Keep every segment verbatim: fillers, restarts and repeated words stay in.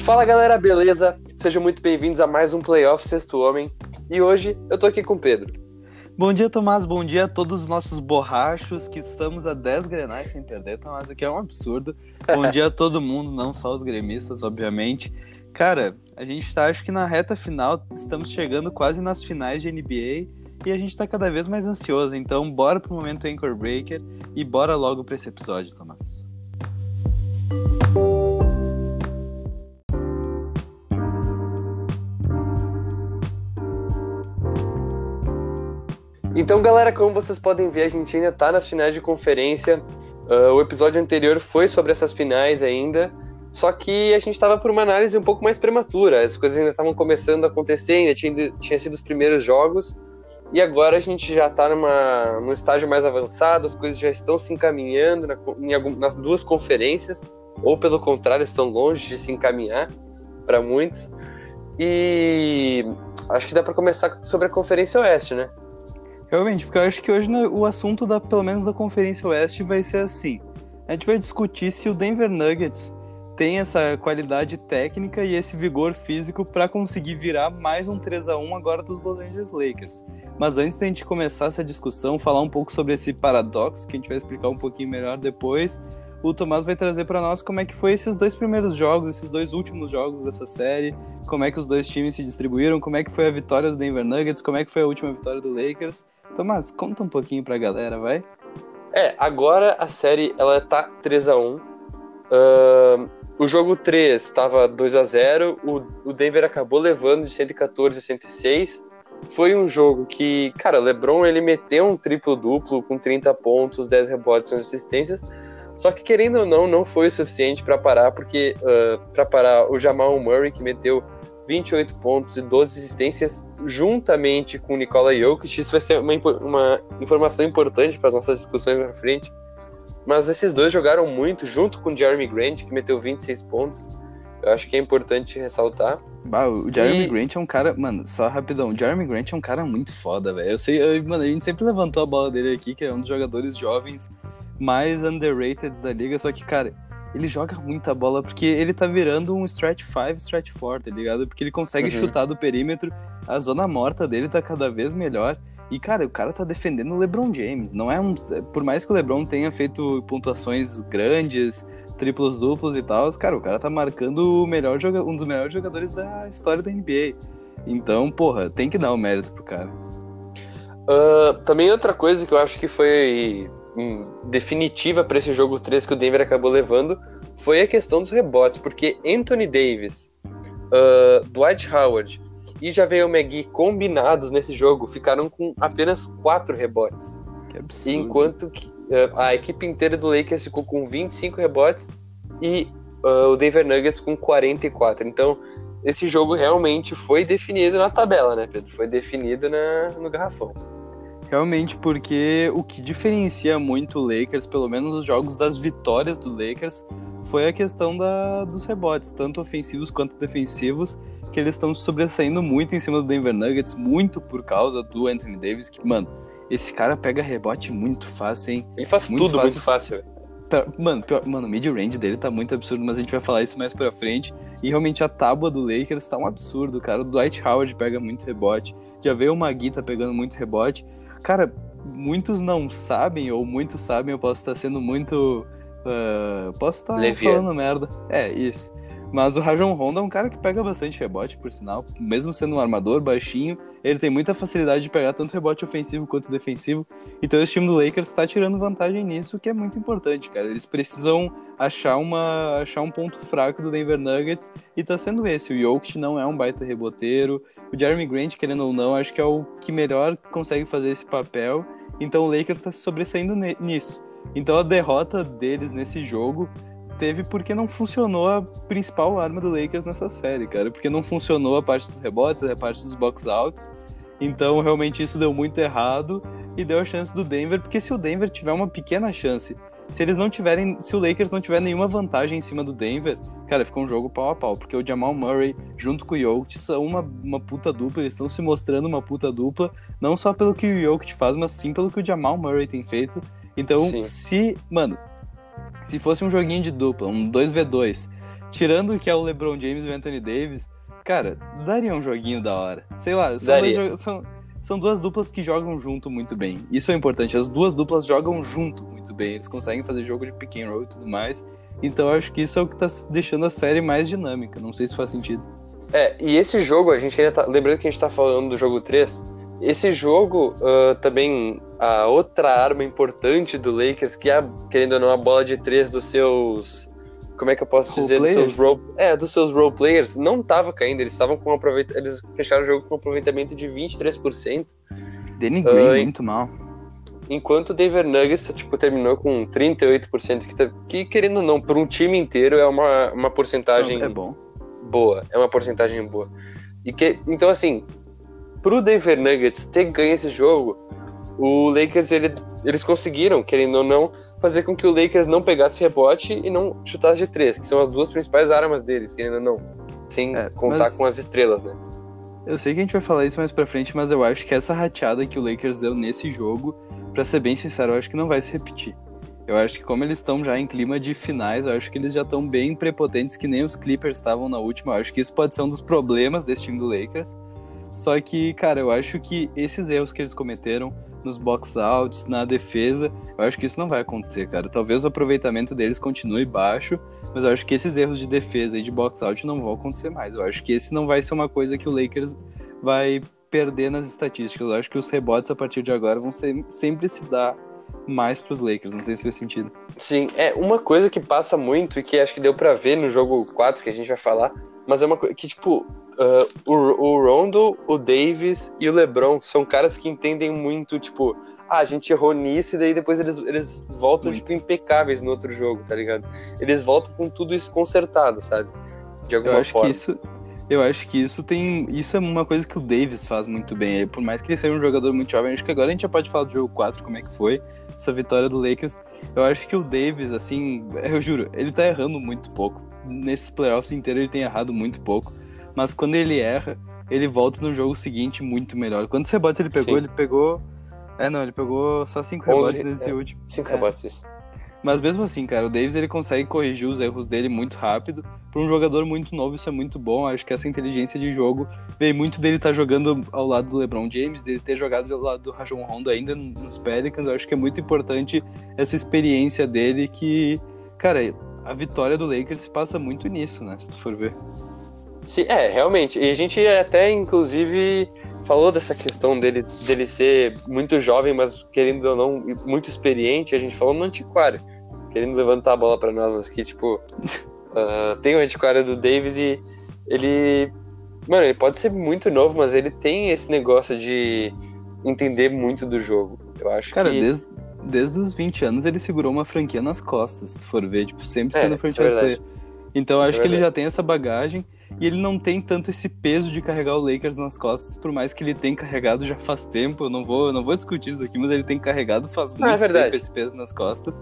Fala galera, beleza? Sejam muito bem-vindos a mais um Playoff Sexto Homem. E hoje eu tô aqui com o Pedro. Bom dia, Tomás. Bom dia a todos os nossos borrachos, que estamos a dez grenais sem perder, Tomás, o que é um absurdo. Bom dia a todo mundo, não só os gremistas, obviamente. Cara, a gente tá, acho que na reta final, estamos chegando quase nas finais de N B A e a gente tá cada vez mais ansioso. Então, bora pro momento Anchor Breaker e bora logo pra esse episódio, Tomás. Então, galera, como vocês podem ver, a gente ainda tá nas finais de conferência. Uh, o episódio anterior foi sobre essas finais ainda, só que a gente tava por uma análise um pouco mais prematura. As coisas ainda estavam começando a acontecer, ainda tinha, tinha sido os primeiros jogos, e agora a gente já tá numa, num estágio mais avançado, as coisas já estão se encaminhando na, em algum, nas duas conferências, ou pelo contrário, estão longe de se encaminhar para muitos. E acho que dá para começar sobre a Conferência Oeste, né? Realmente, porque eu acho que hoje o assunto, da, pelo menos da Conferência Oeste, vai ser assim. A gente vai discutir se o Denver Nuggets tem essa qualidade técnica e esse vigor físico para conseguir virar mais um três a um agora dos Los Angeles Lakers. Mas antes da gente começar essa discussão, falar um pouco sobre esse paradoxo, que a gente vai explicar um pouquinho melhor depois, o Tomás vai trazer para nós como é que foi esses dois primeiros jogos, esses dois últimos jogos dessa série, como é que os dois times se distribuíram, como é que foi a vitória do Denver Nuggets, como é que foi a última vitória do Lakers. Tomás, conta um pouquinho pra galera, vai? É, agora a série ela tá três a um. Uh, o jogo três estava dois a zero, o, o Denver acabou levando de cento e catorze a cento e seis. Foi um jogo que, cara, o LeBron ele meteu um triplo-duplo com trinta pontos, dez rebotes e onze assistências. Só que, querendo ou não, não foi o suficiente para parar, porque uh, para parar o Jamal Murray, que meteu vinte e oito pontos e doze assistências, juntamente com o Nikola Jokic. Isso vai ser uma, uma informação importante para as nossas discussões na frente. Mas esses dois jogaram muito, junto com o Jeremy Grant, que meteu vinte e seis pontos. Eu acho que é importante ressaltar. Bah, o Jeremy e... Grant é um cara... Mano, só rapidão. O Jeremy Grant é um cara muito foda, velho. Eu sei... Eu, mano, a gente sempre levantou a bola dele aqui, que é um dos jogadores jovens mais underrated da liga, só que, cara, ele joga muita bola porque ele tá virando um stretch cinco, stretch quatro, tá ligado? Porque ele consegue uhum. chutar do perímetro, a zona morta dele tá cada vez melhor, e, cara, o cara tá defendendo o LeBron James, não é um... Por mais que o LeBron tenha feito pontuações grandes, triplos duplos e tal, cara, o cara tá marcando o melhor joga... um dos melhores jogadores da história da N B A, então, porra, tem que dar o mérito pro cara. Uh, também outra coisa que eu acho que foi definitiva para esse jogo três que o Denver acabou levando foi a questão dos rebotes, porque Anthony Davis, uh, Dwight Howard e JaVale McGee combinados nesse jogo ficaram com apenas quatro rebotes. Que absurdo. Enquanto que, uh, a equipe inteira do Lakers ficou com vinte e cinco rebotes e uh, o Denver Nuggets com quarenta e quatro. Então esse jogo realmente foi definido na tabela, né, Pedro? Foi definido na, no garrafão. Realmente, porque o que diferencia muito o Lakers, pelo menos os jogos das vitórias do Lakers, foi a questão da, dos rebotes, tanto ofensivos quanto defensivos, que eles estão sobressaindo muito em cima do Denver Nuggets, muito por causa do Anthony Davis, que, mano, esse cara pega rebote muito fácil, hein? Ele faz muito tudo fácil. muito fácil, velho. Tá, mano, pior, mano, o mid-range dele tá muito absurdo, mas a gente vai falar isso mais pra frente. E realmente a tábua do Lakers tá um absurdo, cara. O Dwight Howard pega muito rebote, já veio o Magui tá pegando muito rebote. Cara, muitos não sabem, ou muitos sabem, eu posso estar sendo muito... Uh, posso estar falando merda. É, isso. Mas o Rajon Rondo é um cara que pega bastante rebote, por sinal. Mesmo sendo um armador baixinho, ele tem muita facilidade de pegar tanto rebote ofensivo quanto defensivo. Então esse time do Lakers tá tirando vantagem nisso, que é muito importante, cara. Eles precisam achar, uma, achar um ponto fraco do Denver Nuggets, e tá sendo esse. O Jokic não é um baita reboteiro. O Jeremy Grant, querendo ou não, acho que é o que melhor consegue fazer esse papel. Então o Lakers tá se sobressaindo nisso. Então a derrota deles nesse jogo teve porque não funcionou a principal arma do Lakers nessa série, cara. Porque não funcionou a parte dos rebotes, a parte dos box-outs. Então, realmente, isso deu muito errado e deu a chance do Denver. Porque se o Denver tiver uma pequena chance, se eles não tiverem, se o Lakers não tiver nenhuma vantagem em cima do Denver, cara, fica um jogo pau a pau. Porque o Jamal Murray, junto com o Jokic, são uma, uma puta dupla. Eles estão se mostrando uma puta dupla. Não só pelo que o Jokic faz, mas sim pelo que o Jamal Murray tem feito. Então, sim. se... Mano... Se fosse um joguinho de dupla, um dois contra dois, tirando que é o LeBron James e o Anthony Davis, cara, daria um joguinho da hora. Sei lá, são, Daria. dois, são, são duas duplas que jogam junto muito bem. Isso é importante, as duas duplas jogam junto muito bem. Eles conseguem fazer jogo de pick and roll e tudo mais. Então eu acho que isso é o que tá deixando a série mais dinâmica. Não sei se faz sentido. É, e esse jogo, a gente ainda tá... Lembrando que a gente tá falando do jogo três, esse jogo uh, também, a outra arma importante do Lakers, que é, querendo ou não, a bola de três dos seus... Como é que eu posso Role dizer? Dos players? seus role, é, dos seus role players, não tava caindo. Eles estavam com um aproveit... Eles fecharam o jogo com um aproveitamento de vinte e três por cento. Danny Green, Uh, muito mal. Enquanto o Denver Nuggets, tipo, terminou com trinta e oito por cento, que, tá- que querendo ou não, por um time inteiro é uma, uma porcentagem... Não, é bom. boa, é uma porcentagem boa. E que, então, assim, pro Denver Nuggets ter ganho esse jogo, o Lakers, ele, eles conseguiram, querendo ou não, fazer com que o Lakers não pegasse rebote e não chutasse de três, que são as duas principais armas deles, querendo ou não, sem É, contar mas- com as estrelas, né? Eu sei que a gente vai falar isso mais pra frente, mas eu acho que essa rateada que o Lakers deu nesse jogo, pra ser bem sincero, eu acho que não vai se repetir. Eu acho que como eles estão já em clima de finais, eu acho que eles já estão bem prepotentes, que nem os Clippers estavam na última. Eu acho que isso pode ser um dos problemas desse time do Lakers. Só que, cara, eu acho que esses erros que eles cometeram nos box-outs, na defesa, eu acho que isso não vai acontecer, cara. Talvez o aproveitamento deles continue baixo, mas eu acho que esses erros de defesa e de box-out não vão acontecer mais. Eu acho que esse não vai ser uma coisa que o Lakers vai perder nas estatísticas. Eu acho que os rebotes a partir de agora vão ser, sempre se dar mais pros Lakers, não sei se faz sentido. Sim, é uma coisa que passa muito e que acho que deu pra ver no jogo quatro, que a gente vai falar, mas é uma coisa que, tipo, uh, o, o Rondo, o Davis e o LeBron são caras que entendem muito, tipo, ah, a gente errou nisso e daí depois eles, eles voltam, Muito. tipo, impecáveis no outro jogo, tá ligado? Eles voltam com tudo isso consertado, sabe? De alguma Eu acho forma. que isso, eu acho que isso tem, isso é uma coisa que o Davis faz muito bem. Por mais que ele seja um jogador muito jovem, acho que agora a gente já pode falar do jogo quatro, como é que foi essa vitória do Lakers. Eu acho que o Davis, assim, eu juro, ele tá errando muito pouco. Nesses playoffs inteiros ele tem errado muito pouco, mas quando ele erra, ele volta no jogo seguinte muito melhor. Quantos rebotes ele pegou? Sim. Ele pegou, é não, ele pegou só cinco onze, rebotes nesse é. último. Cinco É. rebotes, isso. Mas mesmo assim, cara, o Davis ele consegue corrigir os erros dele muito rápido. Para um jogador muito novo, isso é muito bom. Acho que essa inteligência de jogo veio muito dele estar jogando ao lado do LeBron James, dele ter jogado ao lado do Rajon Rondo ainda nos Pelicans. Eu acho que é muito importante essa experiência dele que, cara, a vitória do Lakers se passa muito nisso, né? Se tu for ver. Sim, é, realmente. E a gente até, inclusive, falou dessa questão dele, dele ser muito jovem, mas querendo ou não, muito experiente. A gente falou no antiquário, querendo levantar a bola pra nós, mas que, tipo, uh, tem o antiquário do Davis e ele... Mano, ele pode ser muito novo, mas ele tem esse negócio de entender muito do jogo. Eu acho Cara, que... desde, desde os vinte anos ele segurou uma franquia nas costas, se tu for ver, tipo, sempre É, sendo isso é franchise verdade. player. Então Isso acho é que ele verdade. já tem essa bagagem e ele não tem tanto esse peso de carregar o Lakers nas costas, por mais que ele tenha carregado já faz tempo. Eu não vou, eu não vou discutir isso aqui, mas ele tem carregado faz muito é verdade. tempo esse peso nas costas.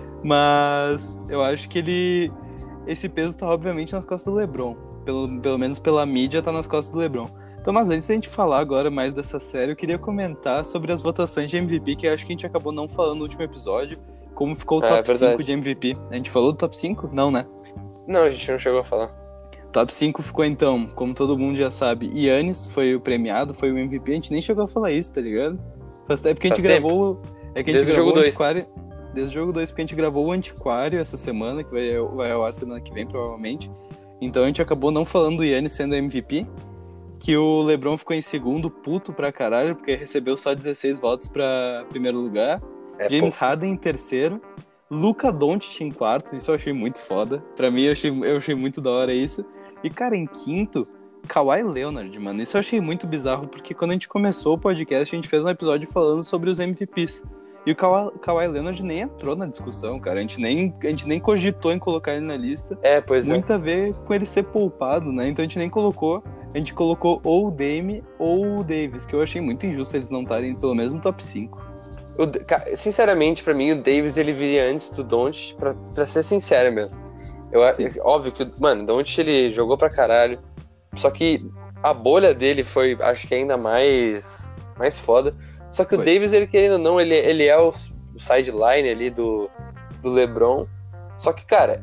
Mas eu acho que ele... Esse peso tá obviamente nas costas do LeBron. Pelo, pelo menos pela mídia tá nas costas do LeBron. Então, mas antes da gente falar agora mais dessa série, eu queria comentar sobre as votações de M V P, que eu acho que a gente acabou não falando no último episódio, como ficou o É, top verdade. cinco de M V P. A gente falou do top cinco? Não, né? Não, a gente não chegou a falar. Top cinco ficou então, como todo mundo já sabe, Giannis foi o premiado, foi o M V P. A gente nem chegou a falar isso, tá ligado? Faz tempo que a gente Faz tempo. gravou... É que a gente Desde o gravou jogo o dois. Antiquário... Desde o jogo dois, porque a gente gravou o Antiquário essa semana, que vai, vai ao ar semana que vem, provavelmente. Então a gente acabou não falando do Giannis sendo M V P, que o LeBron ficou em segundo, puto pra caralho, porque recebeu só dezesseis votos pra primeiro lugar. É, James pô. Harden em terceiro. Luka Doncic em quarto, isso eu achei muito foda. Pra mim, eu achei, eu achei muito da hora isso. E, cara, em quinto, Kawhi Leonard, mano. Isso eu achei muito bizarro, porque quando a gente começou o podcast, a gente fez um episódio falando sobre os M V Ps. E o Kawhi, Kawhi Leonard nem entrou na discussão, cara. A gente, nem, a gente nem cogitou em colocar ele na lista. É, pois é. Muito a ver com ele ser poupado, né? Então a gente nem colocou. A gente colocou ou o Dame ou o Davis, que eu achei muito injusto eles não estarem pelo menos no top cinco. O, ca- sinceramente, pra mim, o Davis ele viria antes do Doncic, pra, pra ser sincero mesmo. Eu, acho- Sim. óbvio que, mano, o Doncic ele jogou pra caralho, só que a bolha dele foi, acho que ainda mais, mais foda. Só que Foi. o Davis, ele querendo ou não, ele, ele é o, o sideline ali do, do LeBron. Só que, cara,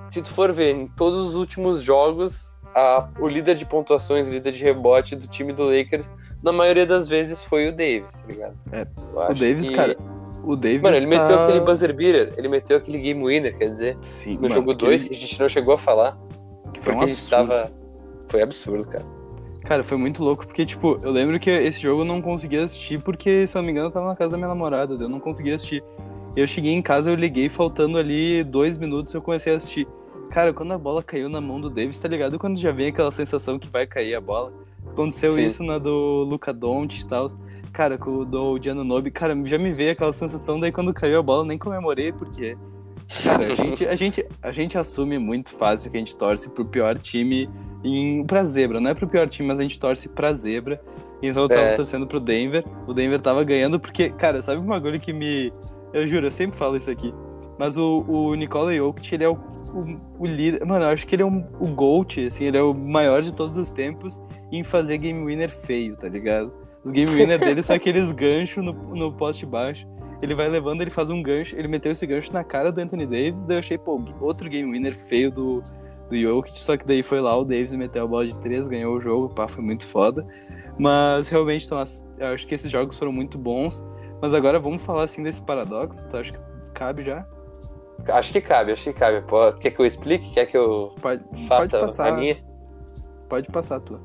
se tu for ver, em todos os últimos jogos, a, o líder de pontuações, o líder de rebote do time do Lakers, na maioria das vezes foi o Davis, tá ligado? É, o Davis, que... cara, o Davis Mano, ele tá... meteu aquele buzzer beater, ele meteu aquele game winner, quer dizer, Sim, no mano, jogo dois, aquele... que a gente não chegou a falar, que foi porque um a gente tava... Foi absurdo, cara. Cara, foi muito louco, porque, tipo, eu lembro que esse jogo eu não conseguia assistir, porque, se eu não me engano, eu tava na casa da minha namorada, eu não conseguia assistir. Eu cheguei em casa, eu liguei, faltando ali dois minutos, eu comecei a assistir. Cara, quando a bola caiu na mão do Davis, tá ligado? Quando já vem aquela sensação que vai cair a bola. Aconteceu Sim. isso na do Luka Doncic e tal. Cara, com o do Giannonobi, cara, já me veio aquela sensação, daí quando caiu a bola, eu nem comemorei, porque... Cara, a gente, a, gente, a gente assume muito fácil que a gente torce pro pior time em, pra zebra. Não é pro pior time, mas a gente torce pra zebra. Então eu tava é. torcendo pro Denver. O Denver tava ganhando porque, cara, sabe um bagulho que me... Eu juro, eu sempre falo isso aqui. Mas o, o Nikola Jokic, ele é o, o, o líder... Mano, eu acho que ele é um, o GOAT, assim, ele é o maior de todos os tempos em fazer game winner feio, tá ligado? Os game winner dele são aqueles ganchos no, no poste baixo. Ele vai levando, ele faz um gancho, ele meteu esse gancho na cara do Anthony Davis, daí eu achei, pô, outro game winner feio do, do Jokic, só que daí foi lá o Davis meteu a bola de três, ganhou o jogo, pá, foi muito foda. Mas realmente, então, eu acho que esses jogos foram muito bons, mas agora vamos falar assim desse paradoxo, tu acha que cabe já? Acho que cabe, acho que cabe. Pô, quer que eu explique? Quer que eu pode, faça pode passar, a minha? Pode passar a tua.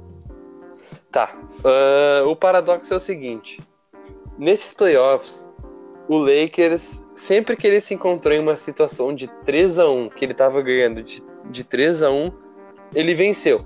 Tá, uh, o paradoxo é o seguinte, nesses playoffs, o Lakers, sempre que ele se encontrou em uma situação de três a um, que ele tava ganhando de, de três a um, ele venceu.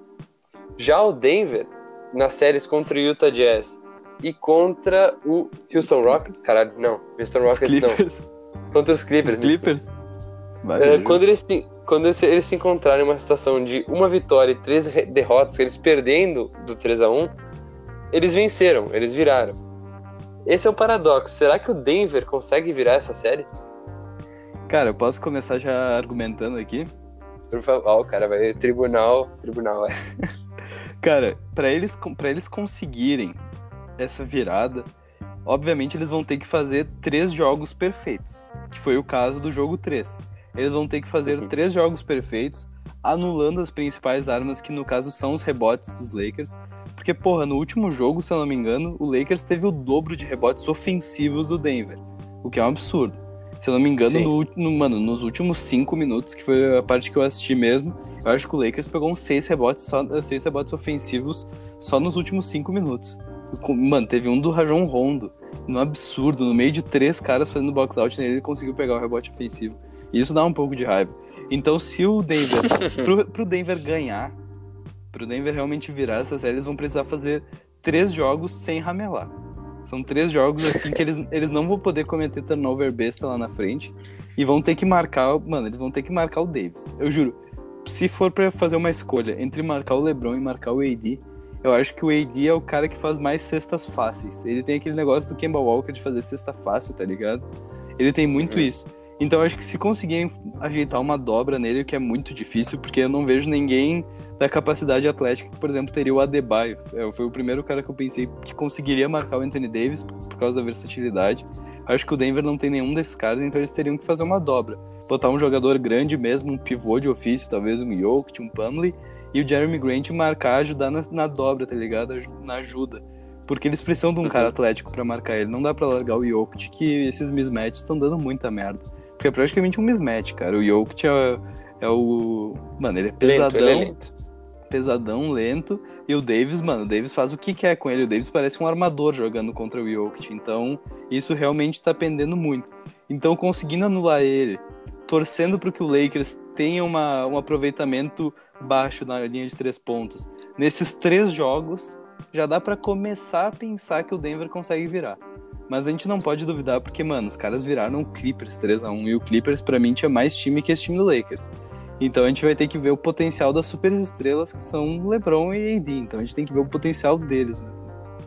Já o Denver, nas séries contra o Utah Jazz e contra o Houston Rockets, caralho, não, Houston Rockets não, contra os Clippers. Os Clippers? Uh, quando eles, quando eles, eles se encontraram em uma situação de uma vitória e três derrotas, eles perdendo do três a um, eles venceram, eles viraram. Esse é o paradoxo. Será que o Denver consegue virar essa série? Cara, eu posso começar já argumentando aqui? Por favor. Ó, o cara vai... Tribunal... Tribunal, é. Cara, pra eles, pra eles conseguirem essa virada, obviamente eles vão ter que fazer três jogos perfeitos. Que foi o caso do jogo três. Eles vão ter que fazer uhum. três jogos perfeitos, anulando as principais armas, que no caso são os rebotes dos Lakers. Porque, porra, no último jogo, se eu não me engano, o Lakers teve o dobro de rebotes ofensivos do Denver, o que é um absurdo. Se eu não me engano, no, no, mano, nos últimos cinco minutos, que foi a parte que eu assisti mesmo, eu acho que o Lakers pegou uns seis rebotes, só, seis rebotes ofensivos só nos últimos cinco minutos. Mano, teve um do Rajon Rondo, um absurdo, no meio de três caras fazendo box-out nele, ele conseguiu pegar o rebote ofensivo. E isso dá um pouco de raiva. Então, se o Denver, pro, pro Denver ganhar, pro Denver realmente virar essa série, eles vão precisar fazer três jogos sem ramelar. São três jogos assim que eles, eles não vão poder cometer turnover besta lá na frente e vão ter que marcar, mano, eles vão ter que marcar o Davis. Eu juro, se for pra fazer uma escolha entre marcar o LeBron e marcar o A D, eu acho que o A D é o cara que faz mais cestas fáceis. Ele tem aquele negócio do Kemba Walker de fazer cesta fácil, tá ligado? Ele tem muito uhum. isso. Então eu acho que se conseguirem ajeitar uma dobra nele, o que é muito difícil, porque eu não vejo ninguém da capacidade atlética que, por exemplo, teria o Adebayo. É, foi o primeiro cara que eu pensei que conseguiria marcar o Anthony Davis por causa da versatilidade. Acho que o Denver não tem nenhum desses caras, então eles teriam que fazer uma dobra. Botar um jogador grande mesmo, um pivô de ofício, talvez um Jokic, um Plumlee, e o Jeremy Grant marcar, ajudar na, na dobra, tá ligado? Na ajuda. Porque eles precisam de um cara atlético pra marcar ele. Não dá pra largar o Jokic, que esses mismatches estão dando muita merda. Porque é praticamente um mismatch, cara. O Jokic é, é o... Mano, ele é pesadão. Lento, ele é lento. Pesadão, lento. E o Davis, mano, o Davis faz o que quer com ele. O Davis parece um armador jogando contra o Jokic. Então, isso realmente tá pendendo muito. Então, conseguindo anular ele, torcendo para que o Lakers tenha uma, um aproveitamento baixo na linha de três pontos, nesses três jogos, já dá pra começar a pensar que o Denver consegue virar. Mas a gente não pode duvidar porque, mano, os caras viraram o Clippers três a um e o Clippers, pra mim, tinha mais time que esse time do Lakers. Então a gente vai ter que ver o potencial das superestrelas que são LeBron e A D. Então a gente tem que ver o potencial deles, né?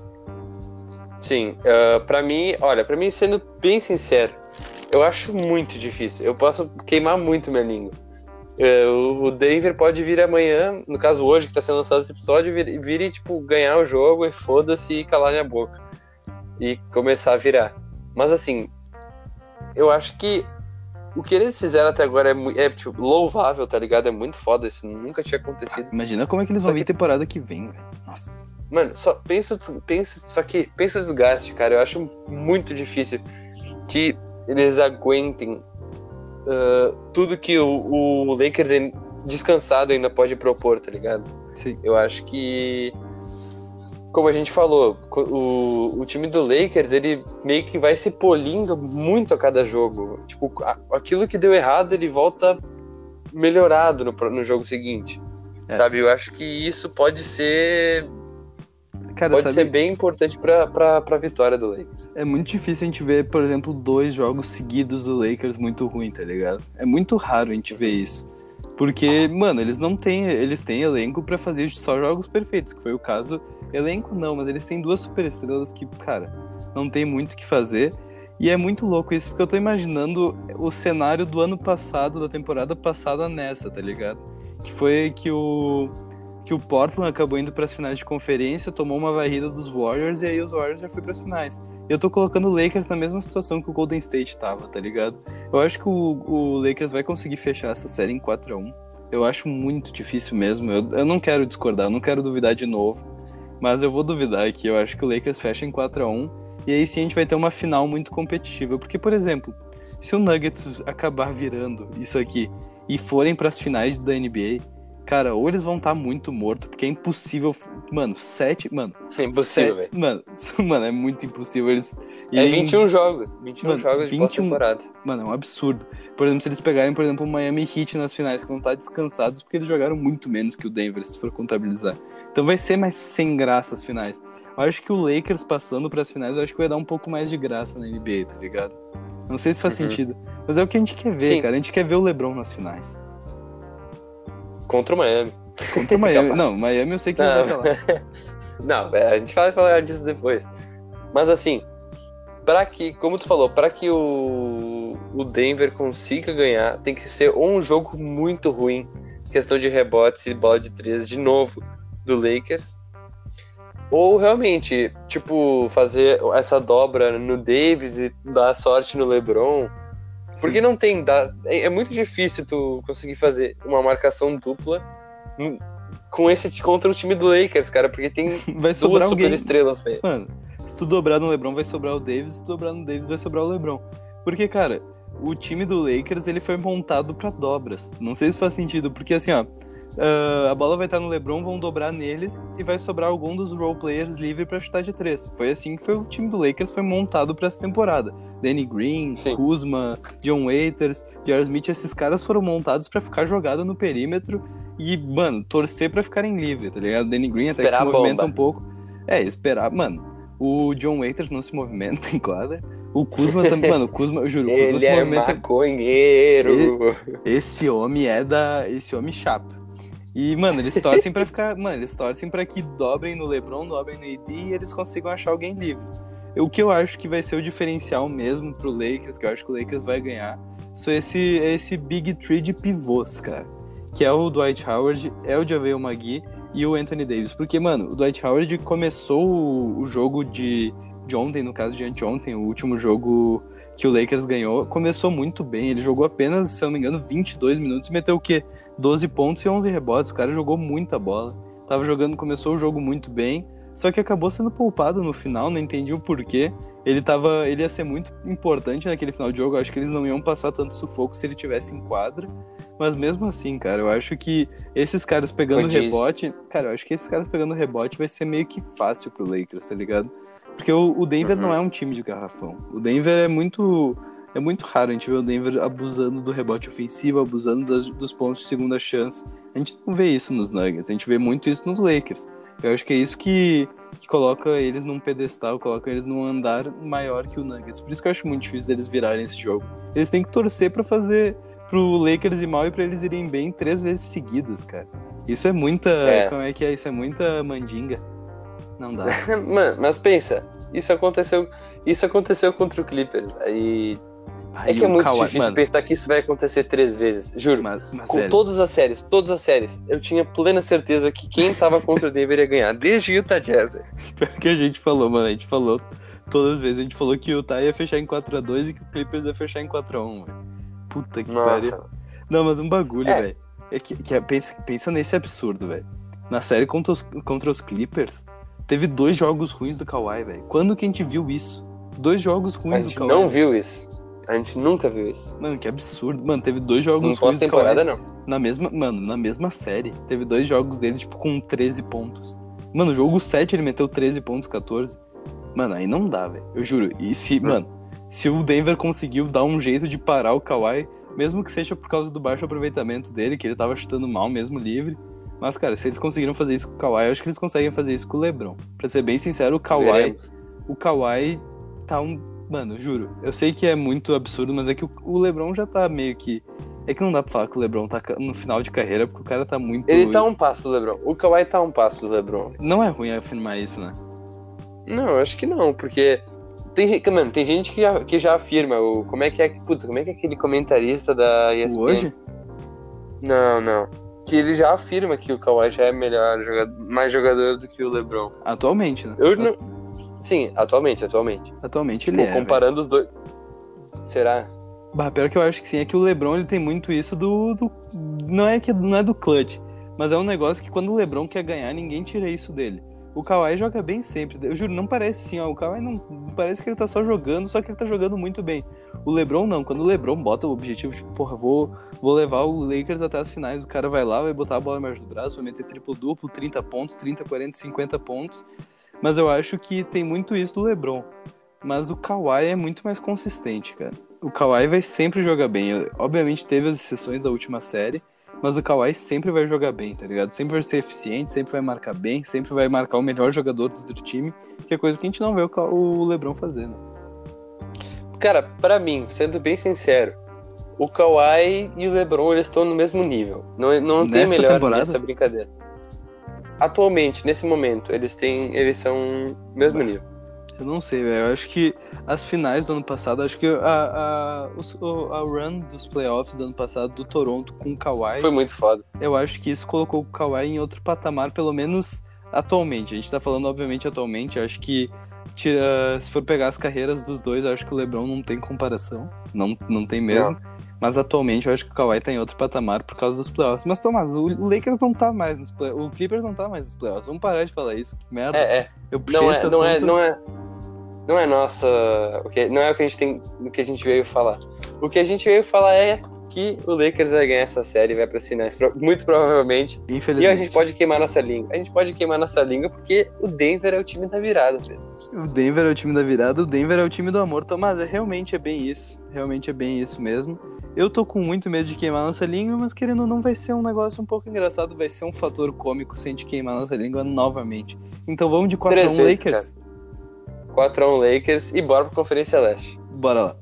Sim, uh, pra mim, olha, pra mim, sendo bem sincero, eu acho muito difícil. Eu posso queimar muito minha língua. Uh, o Denver pode vir amanhã, no caso hoje, que tá sendo lançado esse episódio, vir, vir e, tipo, ganhar o jogo e foda-se e calar minha boca. E começar a virar. Mas, assim, eu acho que o que eles fizeram até agora é, mu- é tipo, louvável, tá ligado? É muito foda, isso nunca tinha acontecido. Imagina como é que eles Só vão que- vir temporada que vem, velho. Nossa. Mano, só pensa, pensa, só que pensa o desgaste, cara. Eu acho muito difícil que eles aguentem ah, tudo que o, o Lakers em- descansado ainda pode propor, tá ligado? Sim. Eu acho que, como a gente falou, co- o, o time do Lakers, ele meio que vai se polindo muito a cada jogo. Tipo, a- aquilo que deu errado, ele volta melhorado no, pro- no jogo seguinte. É. Sabe? Eu acho que isso pode ser Cara, pode sabe, ser bem importante pra, pra, pra vitória do Lakers. é muito difícil a gente ver, por exemplo, dois jogos seguidos do Lakers muito ruim, tá ligado? É muito raro a gente ver isso. Porque, mano, eles não têm, eles têm elenco pra fazer só jogos perfeitos, que foi o caso. Elenco não, mas eles têm duas superestrelas que, cara, não tem muito o que fazer. E é muito louco isso, porque eu tô imaginando o cenário do ano passado, da temporada passada nessa, tá ligado? Que foi que o que o Portland acabou indo pras finais de conferência, tomou uma varrida dos Warriors e aí os Warriors já foi pras finais. E eu tô colocando o Lakers na mesma situação que o Golden State tava, tá ligado? Eu acho que o, o Lakers vai conseguir fechar essa série em quatro a um. Eu acho muito difícil mesmo. Eu, eu não quero discordar, eu não quero duvidar de novo. Mas eu vou duvidar aqui. Eu acho que o Lakers fecha em quatro a um. E aí sim a gente vai ter uma final muito competitiva. Porque, por exemplo, se o Nuggets acabar virando isso aqui e forem pras finais da N B A, cara, ou eles vão estar muito mortos, porque é impossível. Mano, sete. Mano, É impossível, sete- velho. Mano, mano, é muito impossível. Eles. É irem- vinte e um jogos. vinte e um Mano, jogos de vinte e um pós-temporada. Mano, é um absurdo. Por exemplo, se eles pegarem, por exemplo, o Miami Heat nas finais, que vão estar descansados, porque eles jogaram muito menos que o Denver, se for contabilizar. Então vai ser mais sem graça as finais. Eu acho que o Lakers passando pras finais, eu acho que vai dar um pouco mais de graça na N B A, tá ligado? Não sei se faz Uhum. sentido. Mas é o que a gente quer ver, Sim. cara. A gente quer ver o LeBron nas finais. Contra o Miami. Contra o Miami. Capaz. Não, Miami eu sei que ele vai estar lá. Não, é, a gente vai falar disso depois. Mas assim, para que, como tu falou, para que o, o Denver consiga ganhar, tem que ser ou um jogo muito ruim, questão de rebotes e bola de três de novo do Lakers, ou realmente, tipo, fazer essa dobra no Davis e dar sorte no LeBron. Porque não tem, dá, é, é muito difícil tu conseguir fazer uma marcação dupla no- com esse contra o time do Lakers, cara, porque tem Vai duas sobrar super alguém. estrelas, velho. Mano, se tu dobrar no LeBron, vai sobrar o Davis. Se tu dobrar no Davis, vai sobrar o LeBron. Porque, cara, o time do Lakers, ele foi montado pra dobras. Não sei se faz sentido, porque assim, ó, ah, a bola vai estar no LeBron, vão dobrar nele e vai sobrar algum dos role players livre pra chutar de três. Foi assim que foi o time do Lakers foi montado pra essa temporada. Danny Green, Sim. Kuzma, John Waiters, J R. Smith, esses caras foram montados pra ficar jogado no perímetro e, mano, torcer pra ficarem livres, tá ligado? Danny Green até Esperar que a se movimenta bomba. um pouco. É, esperar, mano. O John Waiters não se movimenta em quadra. O Kuzma também, mano, o Kuzma, eu juro, o Kuzma Ele se é movimenta. maconheiro. Esse homem é da. Esse homem chapa. E, mano, eles torcem pra ficar. Mano, eles torcem pra que dobrem no LeBron, dobrem no A D e eles consigam achar alguém livre. O que eu acho que vai ser o diferencial mesmo pro Lakers, que eu acho que o Lakers vai ganhar, são esse, é esse Big Three de pivôs, cara. Que é o Dwight Howard, é o JaVale McGee e o Anthony Davis. Porque, mano, o Dwight Howard começou o, o jogo de, de ontem, no caso de anteontem, o último jogo que o Lakers ganhou, começou muito bem. Ele jogou apenas, se eu não me engano, vinte e dois minutos e meteu o quê? doze pontos e onze rebotes. O cara jogou muita bola. Tava jogando, começou o jogo muito bem, só que acabou sendo poupado no final, não entendi o porquê. Ele tava, ele ia ser muito importante naquele final de jogo, eu acho que eles não iam passar tanto sufoco se ele tivesse em quadra. Mas mesmo assim, cara, eu acho que esses caras pegando Rodízio. rebote... Cara, eu acho que esses caras pegando rebote vai ser meio que fácil pro Lakers, tá ligado? Porque o, o Denver Uhum. não é um time de garrafão. O Denver é muito... É muito raro a gente ver o Denver abusando do rebote ofensivo, abusando das- dos pontos de segunda chance. A gente não vê isso nos Nuggets, a gente vê muito isso nos Lakers. Eu acho que é isso que, que coloca eles num pedestal, coloca eles num andar maior que o Nuggets. Por isso que eu acho muito difícil deles virarem esse jogo. Eles têm que torcer pra fazer... pro Lakers ir mal e pra eles irem bem três vezes seguidas, cara. Isso é muita... É. Como é que é? Isso é muita mandinga. Não dá. Mano, mas pensa, isso aconteceu, isso aconteceu contra o Clippers. Aí é Aí que é o muito Kawhi- difícil mano, pensar que isso vai acontecer três vezes. Juro. Mas, mas, Com velho, todas as séries, todas as séries, eu tinha plena certeza que quem tava contra o Denver ia ganhar, desde Utah Jazz, velho. pior que a gente falou, mano. A gente falou todas as vezes. A gente falou que o Utah ia fechar em quatro a dois e que o Clippers ia fechar em quatro a um, velho. Puta que Nossa. pariu. Não, mas um bagulho, É. velho. É que, que é- pensa, pensa nesse absurdo, velho. Na série contra os, contra os Clippers, teve dois jogos ruins do Kawhi, velho. Quando que a gente viu isso? Dois jogos A ruins do gente Kawhi. não velho. viu isso. A gente nunca viu isso. Mano, que absurdo. Mano, teve dois jogos Em ruins do Kawhi. pós-temporada, não. Na mesma, mano, na mesma série, teve dois jogos dele, tipo, com treze pontos. Mano, jogo sete ele meteu treze pontos, catorze. Mano, aí não dá, velho. Eu juro. E se, Hum. mano, se o Denver conseguiu dar um jeito de parar o Kawhi, mesmo que seja por causa do baixo aproveitamento dele, que ele tava chutando mal mesmo livre. Mas, cara, se eles conseguiram fazer isso com o Kawhi, eu acho que eles conseguem fazer isso com o LeBron. Pra ser bem sincero, o Kawhi, Veremos. o Kawhi tá um... Mano, eu juro. Eu sei que é muito absurdo, mas é que o, o LeBron já tá meio que... É que não dá pra falar que o LeBron tá ca- no final de carreira, porque o cara tá muito... Ele tá um passo do LeBron. O Kawhi tá um passo do LeBron. Não é ruim afirmar isso, né? Não, eu acho que não, porque tem, gente- mano, tem gente que já, que já afirma o como é que é, puta, como é que é aquele comentarista da E S P N? O hoje? Não, não. Que ele já afirma que o Kawhi já é melhor jogador, mais jogador do que o LeBron. Atualmente, né? Eu não. Sim, atualmente, atualmente. Atualmente ele Tipo, é, comparando os dois. Será? velho. Bah, pior que eu acho que sim, é que o LeBron ele tem muito isso do, do... Não é que não é do clutch, mas é um negócio que quando o LeBron quer ganhar, ninguém tira isso dele. O Kawhi joga bem sempre. Eu juro, não parece assim, ó. O Kawhi não, não parece que ele tá só jogando, só que ele tá jogando muito bem. O LeBron não. Quando o LeBron bota o objetivo, tipo, porra, vou, vou levar o Lakers até as finais, o cara vai lá, vai botar a bola embaixo do braço, vai meter triplo-duplo, trinta pontos, trinta, quarenta, cinquenta pontos. Mas eu acho que tem muito isso do LeBron. Mas o Kawhi é muito mais consistente, cara. O Kawhi vai sempre jogar bem. Eu- obviamente teve as exceções da última série, mas o Kawhi sempre vai jogar bem, tá ligado? Sempre vai ser eficiente, sempre vai marcar bem, sempre vai marcar o melhor jogador do outro time, que é coisa que a gente não vê o, Ka- o LeBron fazendo. Cara, pra mim, sendo bem sincero, o Kawhi e o LeBron eles estão no mesmo nível. Não, não tem Nessa melhor temporada? nessa brincadeira. Atualmente, nesse momento, eles têm, eles são no mesmo nível. Eu não sei, velho. Eu acho que as finais do ano passado, acho que a, a, os- o- a run dos playoffs do ano passado do Toronto com o Kawhi, Foi muito foda. eu acho que isso colocou o Kawhi em outro patamar, pelo menos atualmente. A gente tá falando, obviamente, atualmente. Eu acho que, tira, se for pegar as carreiras dos dois, eu acho que o LeBron não tem comparação. Não, não tem mesmo. Mas atualmente eu acho que o Kawhi tá em outro patamar por causa dos playoffs. Mas, Tomás, o Lakers não tá mais nos playoffs. O Clippers não tá mais nos playoffs. Vamos parar de falar isso. Que merda. É, é. Eu puxei Não esse é, não é, assunto. não é, não é nossa, o que, não é o que a gente tem, o que a gente veio falar. O que a gente veio falar é que o Lakers vai ganhar essa série e vai para finais, pro- muito provavelmente. E Infelizmente. a gente pode queimar nossa língua. A gente pode queimar nossa língua porque o Denver é o time da virada, Pedro. O Denver é o time da virada, o Denver é o time do amor. Tomás, é, realmente é bem isso. Realmente é bem isso mesmo. Eu tô com muito medo de queimar nossa língua, mas querendo ou não vai ser um negócio um pouco engraçado, vai ser um fator cômico se a gente queimar nossa língua novamente. Então vamos de quatro a um Três vezes, Lakers? quatro a um Lakers e bora pra Conferência Leste. Bora lá.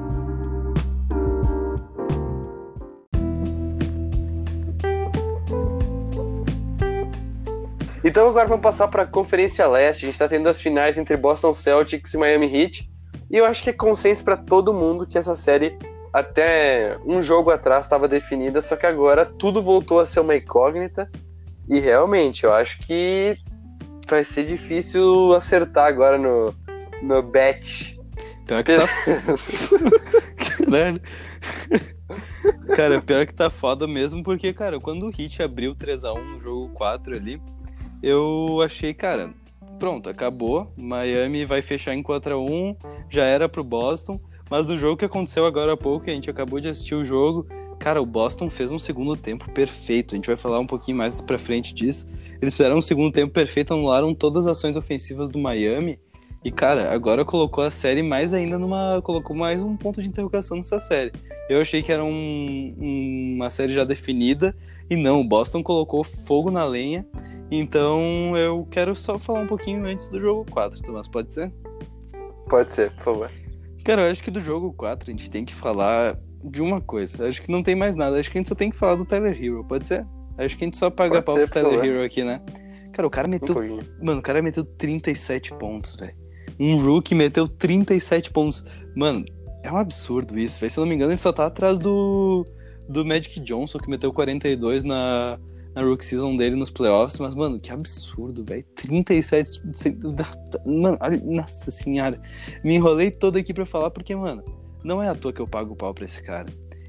Então agora vamos passar pra Conferência Leste. A gente tá tendo as finais entre Boston Celtics e Miami Heat. E eu acho que é consenso pra todo mundo que essa série, até um jogo atrás, estava definida, só que agora tudo voltou a ser uma incógnita. E realmente, eu acho que vai ser difícil acertar agora no, no bet. Pior que tá. Caralho. Cara, pior que tá foda mesmo, porque, cara, quando o Heat abriu três a um no jogo quatro ali, eu achei, cara, pronto, acabou. Miami vai fechar em quatro a um, já era pro Boston. Mas do jogo que aconteceu agora há pouco, que a gente acabou de assistir o jogo, cara, o Boston fez um segundo tempo perfeito. A gente vai falar um pouquinho mais pra frente disso. Eles fizeram um segundo tempo perfeito, anularam todas as ações ofensivas do Miami. E, cara, agora colocou a série mais ainda numa... Colocou mais um ponto de interrogação nessa série. Eu achei que era um, um- uma série já definida. E não, o Boston colocou fogo na lenha. Então eu quero só falar um pouquinho antes do jogo quatro, Tomás, pode ser? Pode ser, por favor. Cara, eu acho que do jogo quatro a gente tem que falar de uma coisa. Acho que não tem mais nada. Acho que a gente só tem que falar do Tyler Hero, pode ser? Acho que a gente só paga Pode pau ser, pro por Tyler favor. Hero aqui, né? Cara, o cara Um meteu... pouquinho. Mano, o cara meteu trinta e sete pontos, velho. Um rookie meteu trinta e sete pontos. Mano, é um absurdo isso, velho. Se eu não me engano, ele só tá atrás do... Do Magic Johnson, que meteu quarenta e dois na... Na rookie season dele nos playoffs. Mas, mano, que absurdo, velho. trinta e sete... Mano, olha- nossa senhora. Me enrolei todo aqui pra falar porque, mano, não é à toa que eu pago o pau pra esse cara.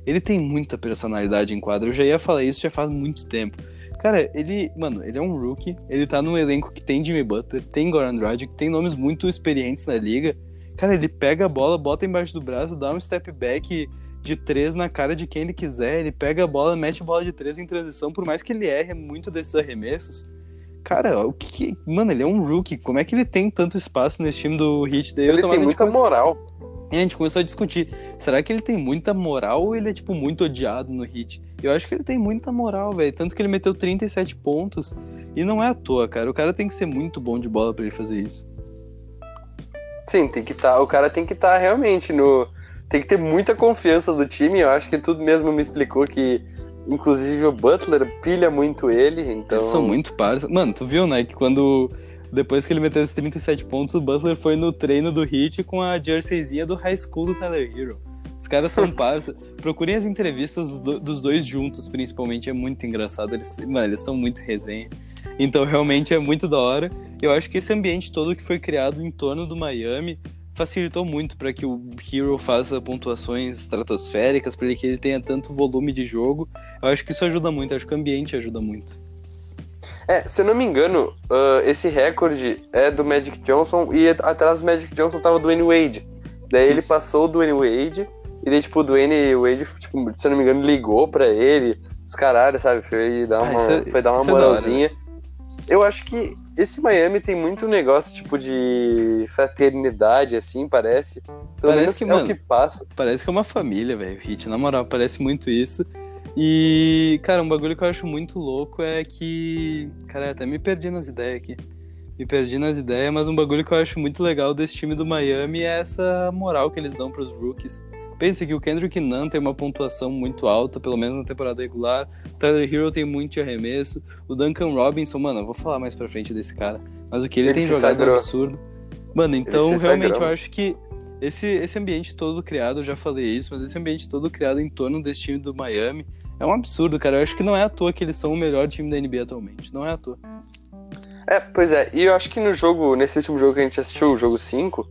Ele tem muita personalidade em quadra. Eu já ia falar isso já faz muito tempo. Cara, ele, mano, ele é um rookie. Ele tá num elenco que tem Jimmy Butler, tem Goran Dragic, tem nomes muito experientes na liga. Cara, ele pega a bola, bota embaixo do braço, dá um step back de três na cara de quem ele quiser. Ele pega a bola, mete a bola de três em transição, por mais que ele erre muito desses arremessos. Cara, o que, que... Mano, ele é um rookie. Como é que ele tem tanto espaço nesse time do Heat? Daí ele eu tem muita começou... moral. E a gente começou a discutir. Será que ele tem muita moral ou ele é, tipo, muito odiado no Heat? Eu acho que ele tem muita moral, velho. Tanto que ele meteu trinta e sete pontos. E não é à toa, cara. O cara tem que ser muito bom de bola pra ele fazer isso. Sim, tem que estar. Tá... O cara tem que estar tá realmente no... Tem que ter muita confiança do time. Eu acho que tudo mesmo me explicou que... Inclusive o Butler pilha muito ele, então... Eles são muito parça. Mano, tu viu, né, que quando... Depois que ele meteu os trinta e sete pontos, o Butler foi no treino do Heat com a jerseyzinha do High School do Tyler Hero. Os caras são parça. Procurem as entrevistas do, dos dois juntos, principalmente. É muito engraçado. Eles, mano, eles são muito resenha. Então, realmente, é muito da hora. Eu acho que esse ambiente todo que foi criado em torno do Miami... facilitou muito para que o Hero faça pontuações estratosféricas, para que ele tenha tanto volume de jogo. Eu acho que isso ajuda muito, eu acho que o ambiente ajuda muito. É, se eu não me engano, uh, esse recorde é do Magic Johnson e atrás do Magic Johnson tava o Dwayne Wade. Daí isso. Ele passou o Dwayne Wade e daí, tipo, o Dwayne Wade, tipo, se eu não me engano, ligou pra ele, os caralho, sabe? Foi dar uma, ah, é, foi dar uma moralzinha. É hora, né? Eu acho que esse Miami tem muito negócio, tipo, de fraternidade, assim, parece. Pelo parece menos que, é mano, o que passa. Parece que é uma família, velho, o Heat, na moral, parece muito isso. E, cara, um bagulho que eu acho muito louco é que... Cara, até me perdi nas ideias aqui. Me perdi nas ideias, mas um bagulho que eu acho muito legal desse time do Miami é essa moral que eles dão pros rookies. Pense que o Kendrick Nunn tem uma pontuação muito alta, pelo menos na temporada regular. O Tyler Hero tem muito de arremesso. O Duncan Robinson, mano, eu vou falar mais pra frente desse cara. Mas o que ele, ele tem jogado sagrou. É absurdo. Mano, então realmente sagrou. Eu acho que esse, esse ambiente todo criado, eu já falei isso, mas esse ambiente todo criado em torno desse time do Miami é um absurdo, cara. Eu acho que não é à toa que eles são o melhor time da N B A atualmente. Não é à toa. É, pois é. E eu acho que no jogo, nesse último jogo que a gente assistiu, o jogo cinco,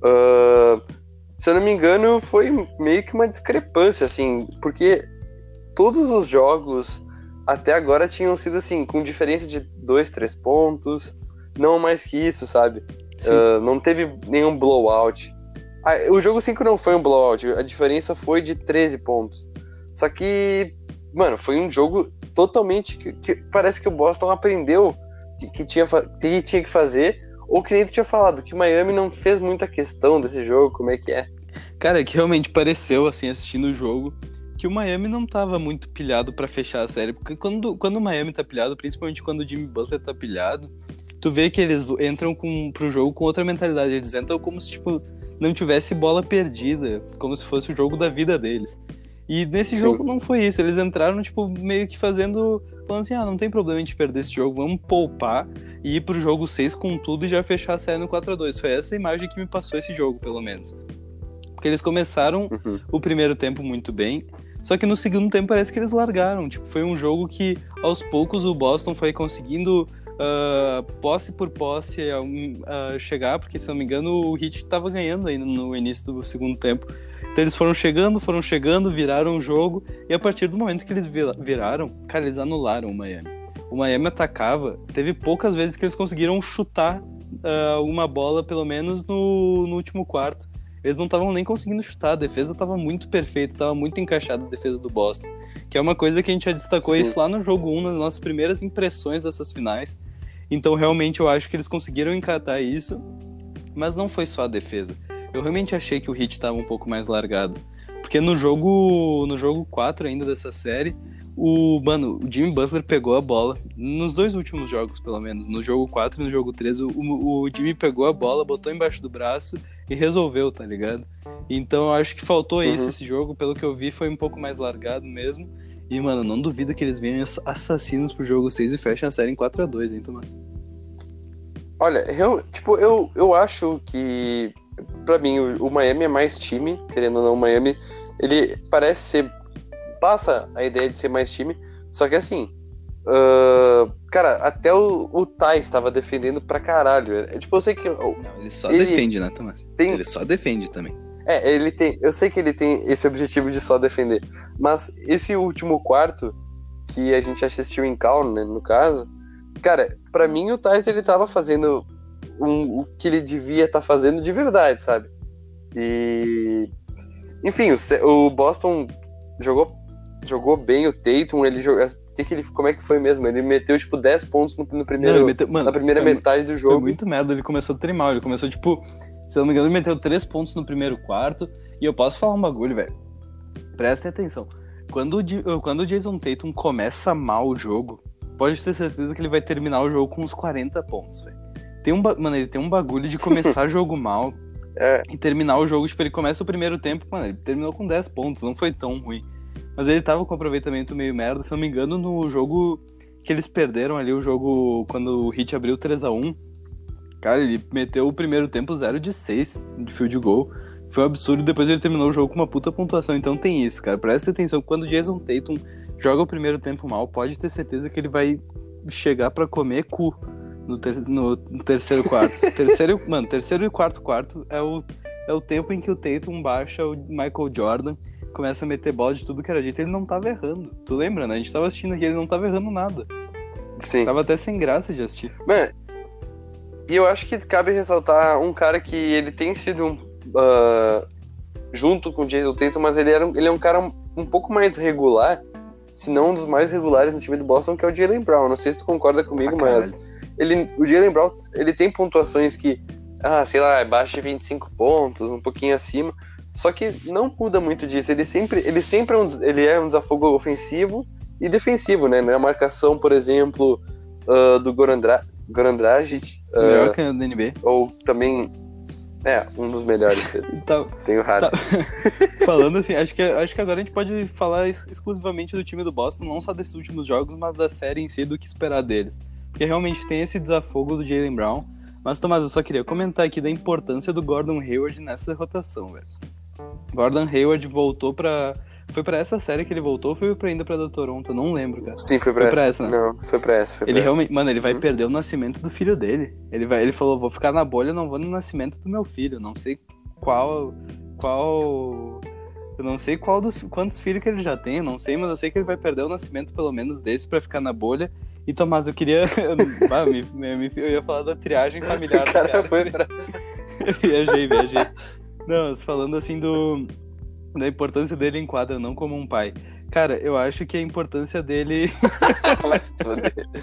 uh... se eu não me engano, foi meio que uma discrepância, assim, porque todos os jogos até agora tinham sido, assim, com diferença de dois, três pontos, não mais que isso, sabe? Uh, não teve nenhum blowout. Ah, o jogo cinco não foi um blowout, a diferença foi de treze pontos. Só que, mano, foi um jogo totalmente que, que parece que o Boston aprendeu que, que, tinha, que tinha que fazer. Ou que nem tu tinha falado, que o Miami não fez muita questão desse jogo, como é que é? Cara, que realmente pareceu, assim, assistindo o jogo, que o Miami não tava muito pilhado pra fechar a série. Porque quando, quando o Miami tá pilhado, principalmente quando o Jimmy Butler tá pilhado, tu vê que eles entram com, pro jogo com outra mentalidade. Eles entram como se, tipo, não tivesse bola perdida, como se fosse o jogo da vida deles. E nesse Sim. jogo não foi isso. Eles entraram, tipo, meio que fazendo... Falando assim, ah, não tem problema a gente perder esse jogo, vamos poupar e ir pro jogo seis com tudo e já fechar a série no quatro a dois. Foi essa imagem que me passou esse jogo, pelo menos. Porque eles começaram uhum. o primeiro tempo muito bem, só que no segundo tempo parece que eles largaram. Tipo, foi um jogo que, aos poucos, o Boston foi conseguindo, uh, posse por posse, uh, chegar, porque, se não me engano, o Heat estava ganhando ainda no início do segundo tempo. Então eles foram chegando, foram chegando, viraram o jogo, e a partir do momento que eles viraram, cara, eles anularam o Miami. O Miami atacava, teve poucas vezes que eles conseguiram chutar uh, uma bola, pelo menos no, no último quarto. Eles não estavam nem conseguindo chutar, a defesa estava muito perfeita, estava muito encaixada a defesa do Boston, que é uma coisa que a gente já destacou Sim. isso lá no jogo um, nas nossas primeiras impressões dessas finais. Então realmente eu acho que eles conseguiram encatar isso, mas não foi só a defesa. Eu realmente achei que o Heat estava um pouco mais largado. Porque no jogo no jogo quatro ainda dessa série, o, mano, o Jimmy Butler pegou a bola, nos dois últimos jogos pelo menos, no jogo quatro e no jogo três, o, o, o Jimmy pegou a bola, botou embaixo do braço e resolveu, tá ligado? Então eu acho que faltou uhum. isso esse jogo, pelo que eu vi foi um pouco mais largado mesmo. E, mano, não duvido que eles venham assassinos pro jogo seis e fechem a série em quatro a dois, hein, Tomás? Olha, eu, tipo, eu, eu acho que... Pra mim, o, o Miami é mais time, querendo ou não, o Miami, ele parece ser, passa a ideia de ser mais time, só que assim, uh, cara, até o, o Thais estava defendendo pra caralho, é, tipo, eu sei que... Não, ele só ele defende, né, Tomás? Tem... Ele só defende também. É, ele tem. Eu sei que ele tem esse objetivo de só defender. Mas esse último quarto, que a gente assistiu em Cal, né, no caso, cara, pra mim o Thais ele tava fazendo um, o que ele devia estar tá fazendo de verdade, sabe? E. Enfim, o, o Boston jogou, jogou bem o Tatum, ele jogou. Que que ele, como é que foi mesmo? Ele meteu tipo dez pontos no, no primeiro, Não, meteu, mano, na primeira foi, metade do jogo. Foi muito merda, ele começou a trimar, ele começou tipo, se eu não me engano, ele meteu três pontos no primeiro quarto. E eu posso falar um bagulho, velho. Prestem atenção. Quando o, quando o Jason Tatum começa mal o jogo, pode ter certeza que ele vai terminar o jogo com uns quarenta pontos, velho. Tem um, mano, ele tem um bagulho de começar jogo mal é. e terminar o jogo, tipo, ele começa o primeiro tempo, mano, ele terminou com dez pontos, não foi tão ruim. Mas ele tava com aproveitamento meio merda, se não me engano, no jogo que eles perderam ali, o jogo quando o Heat abriu três a um, cara, ele meteu o primeiro tempo zero de seis de field goal. Foi um absurdo, depois ele terminou o jogo com uma puta pontuação. Então tem isso, cara. Presta atenção, quando o Jason Tatum joga o primeiro tempo mal, pode ter certeza que ele vai chegar pra comer cu no, ter- no terceiro quarto. terceiro, mano, terceiro e quarto quarto é o, é o tempo em que o Tatum baixa o Michael Jordan, começa a meter bola de tudo que era jeito. Ele não tava errando. Tu lembra, né? A gente tava assistindo aqui, ele não tava errando nada. Sim. Tava até sem graça de assistir. Mano, e eu acho que cabe ressaltar um cara que ele tem sido um Uh, junto com o Jason Tatum, mas ele, era um, ele é um cara um, um pouco mais regular, se não um dos mais regulares no time do Boston, que é o Jaylen Brown. Não sei se tu concorda comigo, ah, mas ele, o Jaylen Brown, ele tem pontuações que, ah, sei lá, abaixo de vinte e cinco pontos, um pouquinho acima, só que não muda muito disso. Ele sempre, ele sempre é, um, ele é um desafogo ofensivo e defensivo, né? Na marcação, por exemplo, uh, do Goran Dra- Goran Dragic, uh, melhor que no N B A. Ou também é, um dos melhores. Tá, Tem o Harden. Tá. Falando assim, acho que, acho que agora a gente pode falar exclusivamente do time do Boston, não só desses últimos jogos, mas da série em si, do que esperar deles. Porque realmente tem esse desafogo do Jaylen Brown. Mas, Tomás, eu só queria comentar aqui da importância do Gordon Hayward nessa rotação, velho. Gordon Hayward voltou pra... Foi pra essa série que ele voltou ou foi pra ainda pra da Toronto? Eu não lembro, cara. Sim, foi pra, foi pra essa. essa, né? Não, foi pra essa. Foi ele pra realmente... essa. Mano, ele vai uhum. perder o nascimento do filho dele. Ele, vai... ele falou, vou ficar na bolha, não vou no nascimento do meu filho. Não sei qual... Qual... Eu não sei qual dos... quantos filhos que ele já tem, eu não sei, mas eu sei que ele vai perder o nascimento pelo menos desse pra ficar na bolha. E, Tomás, eu queria... ah, me... Me... eu ia falar da triagem familiar. O cara, cara. foi pra... viajei, viajei. Não, falando assim do... da importância dele em quadra, não como um pai. Cara, eu acho que a importância dele... Mas tudo.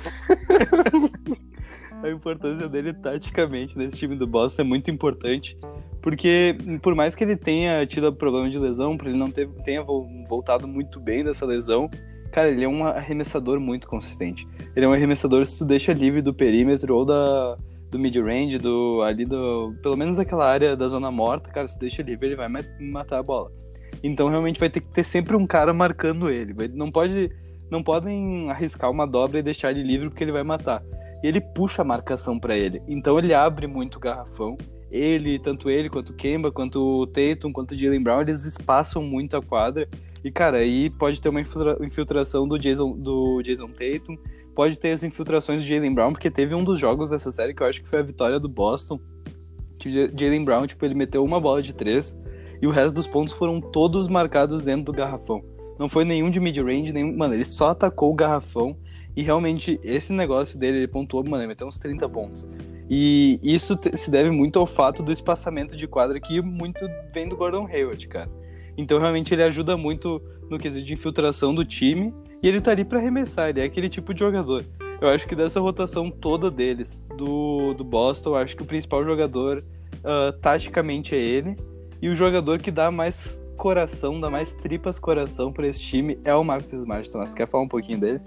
A importância dele taticamente nesse time do Boston é muito importante, porque por mais que ele tenha tido problema de lesão, por ele não ter, tenha voltado muito bem dessa lesão, cara, ele é um arremessador muito consistente. Ele é um arremessador, se tu deixa livre do perímetro ou da, do mid-range, do, ali do, pelo menos daquela área da zona morta, cara, se tu deixa livre ele vai matar a bola. Então realmente vai ter que ter sempre um cara marcando ele. Não pode, não podem arriscar uma dobra e deixar ele livre porque ele vai matar. E ele puxa a marcação pra ele. Então ele abre muito o garrafão. Ele, tanto ele, quanto o Kemba, quanto o Tatum, quanto o Jaylen Brown, eles espaçam muito a quadra. E, cara, aí pode ter uma infiltração do Jason, do Jason Tatum. Pode ter as infiltrações do Jaylen Brown, porque teve um dos jogos dessa série que eu acho que foi a vitória do Boston. Que o Jaylen Brown, tipo, ele meteu uma bola de três e o resto dos pontos foram todos marcados dentro do garrafão. Não foi nenhum de mid-range, nenhum... Mano, ele só atacou o garrafão. E realmente, esse negócio dele, ele pontuou, mano, ele meteu uns trinta pontos. E isso te- se deve muito ao fato do espaçamento de quadra, que muito vem do Gordon Hayward, cara. Então, realmente, ele ajuda muito no quesito de infiltração do time. E ele tá ali pra arremessar, ele é aquele tipo de jogador. Eu acho que dessa rotação toda deles, do, do Boston, eu acho que o principal jogador, uh, taticamente, é ele. E o jogador que dá mais coração, dá mais tripas coração pra esse time é o Marcus Smart. Então, você quer falar um pouquinho dele?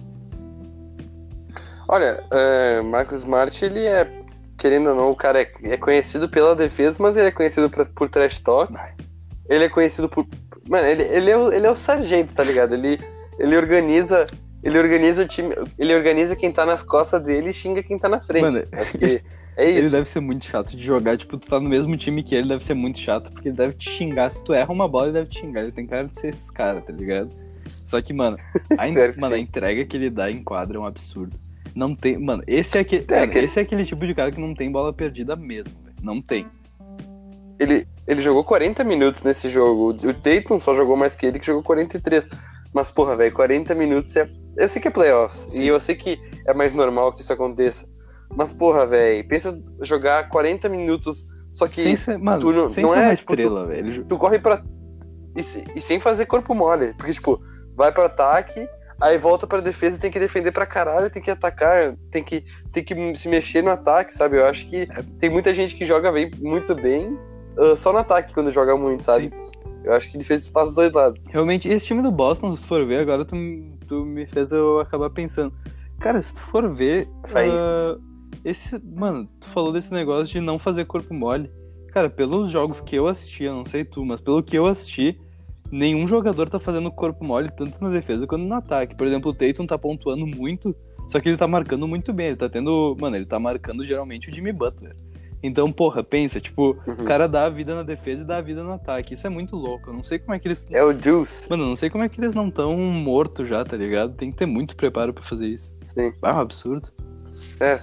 Olha, é, Marcus Smart, ele é, querendo ou não, o cara é, é conhecido pela defesa, mas ele é conhecido pra, por trash talk. Ele é conhecido por... Mano, ele, ele, é, o, ele é o sargento, tá ligado? Ele, ele organiza... Ele organiza o time... Ele organiza quem tá nas costas dele e xinga quem tá na frente. Mano, acho que é isso. Ele deve ser muito chato de jogar. Tipo, tu tá no mesmo time que ele, deve ser muito chato, porque ele deve te xingar. Se tu erra uma bola, ele deve te xingar. Ele tem cara de ser esses caras, tá ligado? Só que, mano, a, en... mano, a entrega que ele dá em quadra é um absurdo. Não tem, mano, esse é, aquele, é mano, que... esse é aquele tipo de cara que não tem bola perdida mesmo, velho. Não tem. ele, ele jogou quarenta minutos nesse jogo. O Tatum só jogou mais que ele, que jogou quarenta e três. Mas, porra, velho, quarenta minutos é... Eu sei que é playoffs, Sim. e eu sei que é mais normal que isso aconteça. Mas, porra, velho, pensa jogar quarenta minutos, só que... Sem ser, mano, tu não, sem não ser é, uma tipo, estrela, tu, velho. Tu corre pra... E, e sem fazer corpo mole. Porque, tipo, vai pro ataque, aí volta pra defesa e tem que defender pra caralho, tem que atacar, tem que, tem que se mexer no ataque, sabe? Eu acho que tem muita gente que joga bem, muito bem uh, só no ataque quando joga muito, sabe? Sim. Eu acho que ele fez, faz os dois lados. Realmente, esse time do Boston, se tu for ver, agora tu, tu me fez eu acabar pensando. Cara, se tu for ver... Uh, esse, mano, tu falou desse negócio de não fazer corpo mole. Cara, pelos jogos que eu assisti, eu não sei tu, mas pelo que eu assisti, nenhum jogador tá fazendo corpo mole, tanto na defesa quanto no ataque. Por exemplo, o Tatum tá pontuando muito, só que ele tá marcando muito bem. Ele tá tendo... Mano, ele tá marcando geralmente o Jimmy Butler. Então, porra, pensa, tipo, uhum. o cara dá a vida na defesa e dá a vida no ataque. Isso é muito louco. Eu não sei como é que eles... É o Juice. Mano, eu não sei como é que eles não tão mortos já, tá ligado? Tem que ter muito preparo pra fazer isso. Sim. Ah, é um absurdo. É,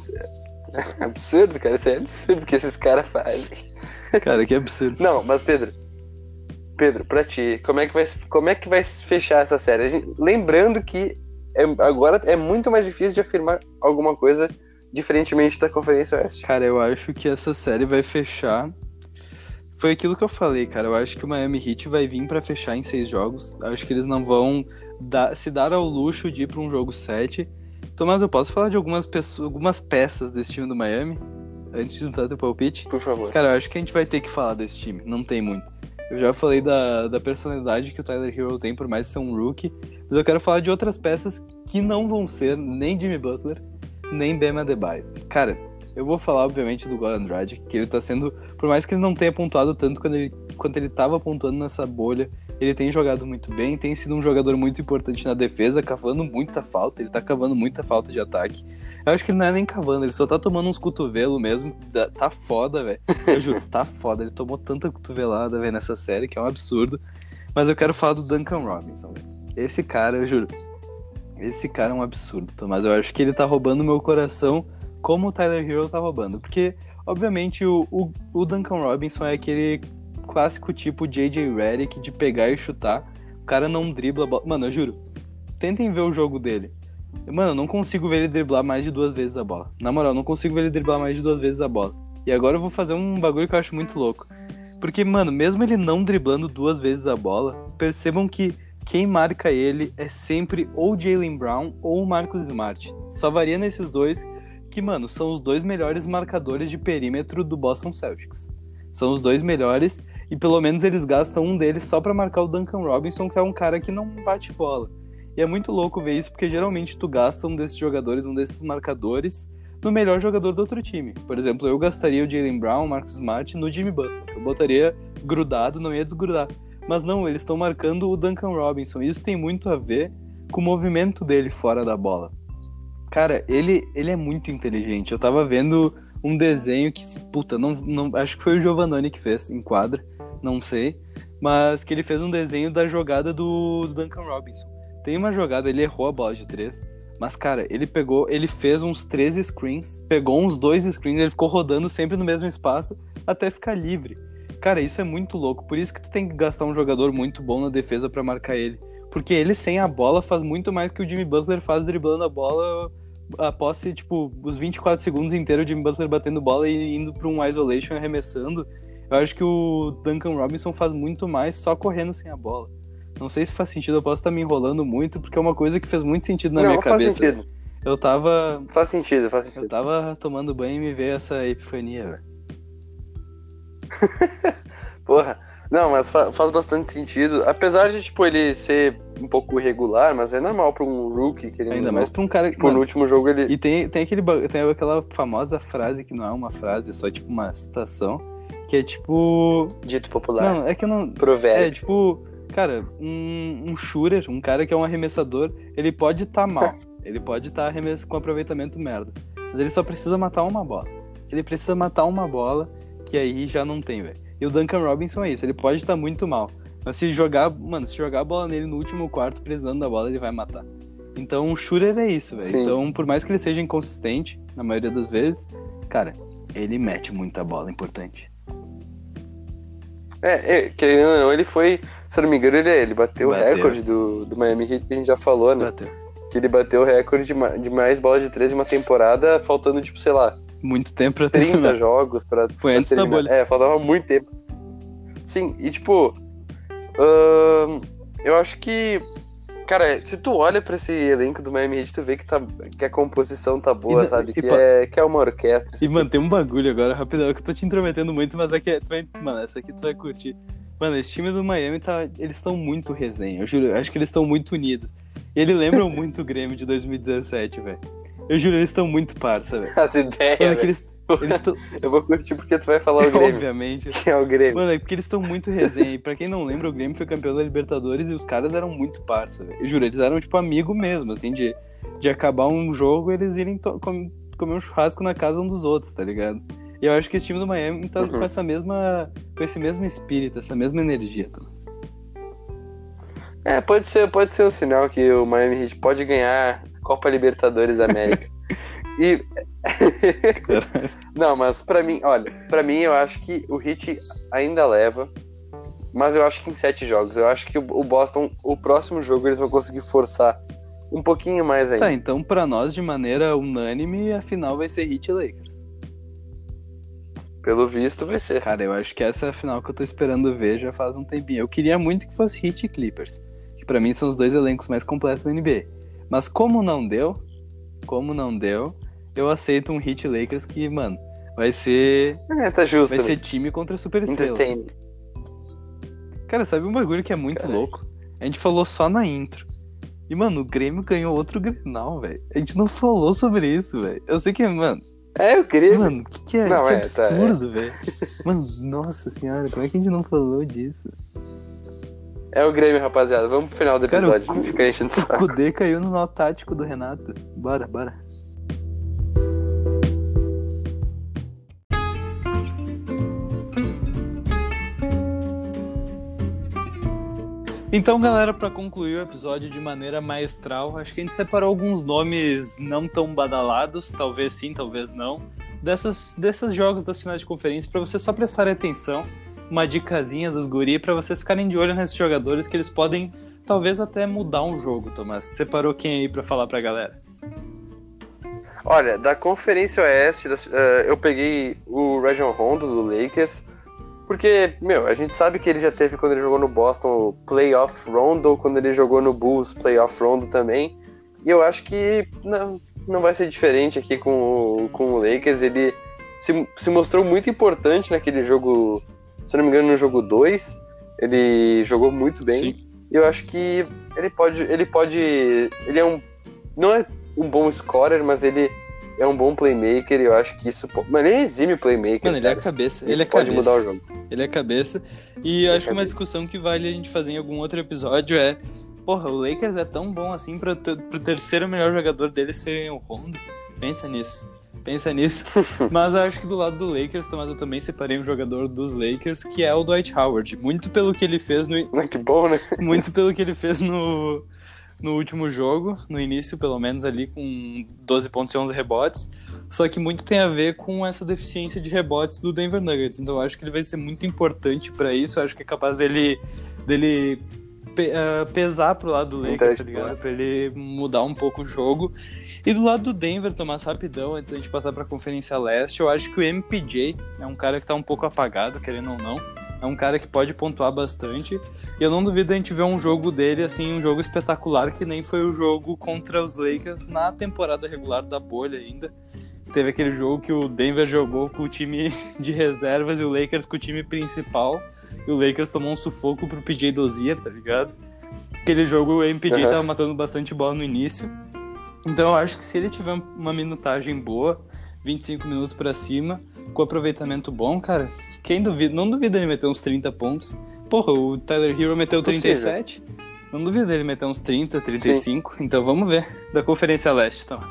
é absurdo, cara. Isso é absurdo que esses caras fazem. Cara, que absurdo. Não, mas Pedro, Pedro, pra ti, como é que vai, como é que vai fechar essa série? A gente, lembrando que é, agora é muito mais difícil de afirmar alguma coisa diferentemente da Conferência Oeste. Cara, eu acho que essa série vai fechar... Foi aquilo que eu falei, cara. Eu acho que o Miami Heat vai vir pra fechar em seis jogos. Eu acho que eles não vão dar, se dar ao luxo de ir pra um jogo sete. Tomás, eu posso falar de algumas, pessoas, algumas peças desse time do Miami? Antes de entrar teu palpite? Por favor. Cara, eu acho que a gente vai ter que falar desse time. Não tem muito. Eu já falei da, da personalidade que o Tyler Hero tem, por mais ser um rookie. Mas eu quero falar de outras peças que não vão ser nem Jimmy Butler, nem Bam Adebayo. Cara, eu vou falar, obviamente, do Goran Dragic, que ele tá sendo... Por mais que ele não tenha pontuado tanto quando ele, quando ele tava pontuando nessa bolha, ele tem jogado muito bem, tem sido um jogador muito importante na defesa, cavando muita falta, ele tá cavando muita falta de ataque. Eu acho que ele não é nem cavando, ele só tá tomando uns cotovelos mesmo, tá foda, velho. Eu juro, tá foda, ele tomou tanta cotovelada, velho, nessa série, que é um absurdo. Mas eu quero falar do Duncan Robinson, velho. Esse cara, eu juro, esse cara é um absurdo, Tomás. Eu acho que ele tá roubando meu coração como o Tyler Hero tá roubando. Porque, obviamente, o, o, o Duncan Robinson é aquele clássico tipo J J Redick de pegar e chutar. O cara não dribla a bola. Mano, eu juro, tentem ver o jogo dele. Mano, eu não consigo ver ele driblar mais de duas vezes a bola. Na moral, não consigo ver ele driblar mais de duas vezes a bola. E agora eu vou fazer um bagulho que eu acho muito louco. Porque, mano, mesmo ele não driblando duas vezes a bola, percebam que quem marca ele é sempre ou Jaylen Brown ou o Marcus Smart. Só varia nesses dois, que, mano, são os dois melhores marcadores de perímetro do Boston Celtics. São os dois melhores, e pelo menos eles gastam um deles só pra marcar o Duncan Robinson, que é um cara que não bate bola. E é muito louco ver isso, porque geralmente tu gasta um desses jogadores, um desses marcadores, no melhor jogador do outro time. Por exemplo, eu gastaria o Jaylen Brown, o Marcus Smart no Jimmy Butler. Eu botaria grudado, não ia desgrudar. Mas não, eles estão marcando o Duncan Robinson. Isso tem muito a ver com o movimento dele fora da bola. Cara, ele, ele é muito inteligente. Eu tava vendo um desenho que, puta, não, não, acho que foi o Giovannone que fez em quadra, não sei. Mas que ele fez um desenho da jogada do, do Duncan Robinson. Tem uma jogada, ele errou a bola de três. Mas, cara, ele pegou, ele fez uns treze screens, pegou uns dois screens, ele ficou rodando sempre no mesmo espaço até ficar livre. Cara, isso é muito louco, por isso que tu tem que gastar um jogador muito bom na defesa pra marcar ele. Porque ele sem a bola faz muito mais que o Jimmy Butler faz driblando a bola após, tipo, os vinte e quatro segundos inteiros o Jimmy Butler batendo bola e indo pra um isolation e arremessando. Eu acho que o Duncan Robinson faz muito mais só correndo sem a bola. Não sei se faz sentido, eu posso estar me enrolando muito, porque é uma coisa que fez muito sentido na Não, minha faz cabeça. Sentido. Eu tava... Faz sentido, faz sentido. Eu tava tomando banho e me veio essa epifania, velho. Porra. Não, mas fa- faz bastante sentido. Apesar de, tipo, ele ser um pouco irregular, mas é normal pra um rookie. Que ele Ainda não... mais pra um cara que... Tipo, no último jogo ele... E tem, tem, aquele, tem aquela famosa frase, que não é uma frase, é só, tipo, uma citação, que é, tipo... Dito popular. Não, é que eu não... Provérbio. É, tipo... Cara, um, um shooter, um cara que é um arremessador, ele pode estar tá mal. Ele pode estar tá arremess... com aproveitamento merda. Mas ele só precisa matar uma bola. Ele precisa matar uma bola, que aí já não tem, velho. E o Duncan Robinson é isso, ele pode estar tá muito mal. Mas se jogar, mano, se jogar a bola nele no último quarto, precisando da bola, ele vai matar. Então o shooter é isso, velho. Então, por mais que ele seja inconsistente, na maioria das vezes, cara, ele mete muita bola importante. É, é, querendo ou não, ele foi, se eu não me engano, ele, ele bateu, Bateu. o recorde do, do Miami Heat que a gente já falou, né? Bateu. Que ele bateu o recorde de, ma- de mais bola de três em uma temporada, faltando, tipo, sei lá, Muito tempo pra trinta terminar. jogos pra, Foi pra antes da terminar. bolha. É, faltava muito tempo. Sim, e tipo, ahn, eu acho que, cara, se tu olha pra esse elenco do Miami Heat, tu vê que, tá, que a composição tá boa, E não- sabe? e Que pa- é, que é uma orquestra. E, mano, tem um bagulho agora, rapidão, que eu tô te intrometendo muito, mas aqui, tu vai, mano, essa aqui tu vai curtir. Mano, esse time do Miami, tá, eles estão muito resenha, eu juro, eu acho que eles estão muito unidos. E eles lembram muito o Grêmio de dois mil e dezessete, velho. Eu juro, eles estão muito parça, velho. As ideias, Mano, é que velho. eles, eles tão... Eu vou curtir porque tu vai falar o Grêmio. Obviamente. Que é o Grêmio. Mano, é porque eles estão muito resenha. E pra quem não lembra, o Grêmio foi campeão da Libertadores e os caras eram muito parça, velho. Eu juro, eles eram, tipo, amigo mesmo, assim, de, de acabar um jogo eles irem to- com- comer um churrasco na casa um dos outros, tá ligado? E eu acho que esse time do Miami tá Uhum. com essa mesma. Com esse mesmo espírito, essa mesma energia. Tá? É, pode ser, pode ser um sinal que o Miami Heat pode ganhar a Copa Libertadores da América. E não, mas pra mim, olha, pra mim eu acho que o Heat ainda leva, mas eu acho que em sete jogos. Eu acho que o o Boston, o próximo jogo eles vão conseguir forçar um pouquinho mais ainda. Tá, então pra nós, de maneira unânime, a final vai ser Heat e Lakers. Pelo visto vai ser. Cara, eu acho que essa é a final que eu tô esperando ver já faz um tempinho. Eu queria muito que fosse Heat e Clippers, que pra mim são os dois elencos mais completos da N B A. Mas como não deu, como não deu, eu aceito um Heat e Lakers que, mano, vai ser É, tá justo. vai né? ser time contra super estrela. Entertain. Cara, sabe um bagulho que é muito Caralho. louco? A gente falou só na intro. E, mano, o Grêmio ganhou outro Grenal, velho. A gente não falou sobre isso, velho. Eu sei que, mano, É, eu queria. mano, o que, que é? Não, que é, tá, absurdo, velho. Mano, nossa senhora, como é que a gente não falou disso? É o Grêmio, rapaziada. Vamos pro final do Cara, episódio. o Não fica enchendo o O saco. Kudê caiu no nó tático do Renato. Bora, bora. Então, galera, pra concluir o episódio de maneira maestral, acho que a gente separou alguns nomes não tão badalados, talvez sim, talvez não, dessas, desses jogos das finais de conferência, pra vocês só prestarem atenção, uma dicasinha dos guri, pra vocês ficarem de olho nesses jogadores que eles podem, talvez até mudar um jogo, Tomás. Separou quem aí pra falar pra galera? Olha, da Conferência Oeste, das- eh, eu peguei o Rajon Rondo do Lakers, porque, meu, a gente sabe que ele já teve quando ele jogou no Boston o Playoff Rondo, quando ele jogou no Bulls Playoff Rondo também, e eu acho que não, não vai ser diferente aqui com o, com o Lakers. Ele se, se mostrou muito importante naquele jogo, se eu não me engano, no jogo dois, ele jogou muito bem. Sim. E eu acho que ele pode, ele pode, ele é um, não é um bom scorer, mas ele é um bom playmaker, e eu acho que isso, pô- mano, ele é exime playmaker. Mano, ele é a cara. cabeça. Isso Ele é pode cabeça. mudar o jogo. Ele é cabeça. E Ele é acho que uma cabeça. discussão que vale a gente fazer em algum outro episódio é: porra, o Lakers é tão bom assim pra ter- pro terceiro melhor jogador deles serem o Rondo? Pensa nisso. Pensa nisso. Mas eu acho que do lado do Lakers, Tomás, eu também separei um jogador dos Lakers, que é o Dwight Howard. Muito pelo que ele fez no, Ah, que bom, né? muito pelo que ele fez no, no último jogo, no início, pelo menos ali, com doze pontos e onze rebotes. Só que muito tem a ver com essa deficiência de rebotes do Denver Nuggets. Então eu acho que ele vai ser muito importante pra isso. Eu acho que é capaz dele, dele pe- ah, pesar pro lado do Lakers, tá Interessante. ligado? Pra ele mudar um pouco o jogo. E do lado do Denver, Tomás, rapidão, antes da gente passar pra Conferência Leste, eu acho que o M P J é um cara que tá um pouco apagado, querendo ou não. É um cara que pode pontuar bastante. E eu não duvido a gente ver um jogo dele, assim, um jogo espetacular, que nem foi o jogo contra os Lakers na temporada regular da bolha ainda. Teve aquele jogo que o Denver jogou com o time de reservas e o Lakers com o time principal. E o Lakers tomou um sufoco pro P J Dozier, tá ligado? Aquele jogo o M P J Uhum. tava matando bastante bola no início. Então eu acho que se ele tiver uma minutagem boa, vinte e cinco minutos pra cima, com aproveitamento bom, cara, quem duvida? Não duvida ele meter uns trinta pontos. Porra, o Tyler Hero meteu trinta e sete. Não duvida ele meter uns trinta, trinta e cinco. Então vamos ver. Da Conferência Leste, Tomás.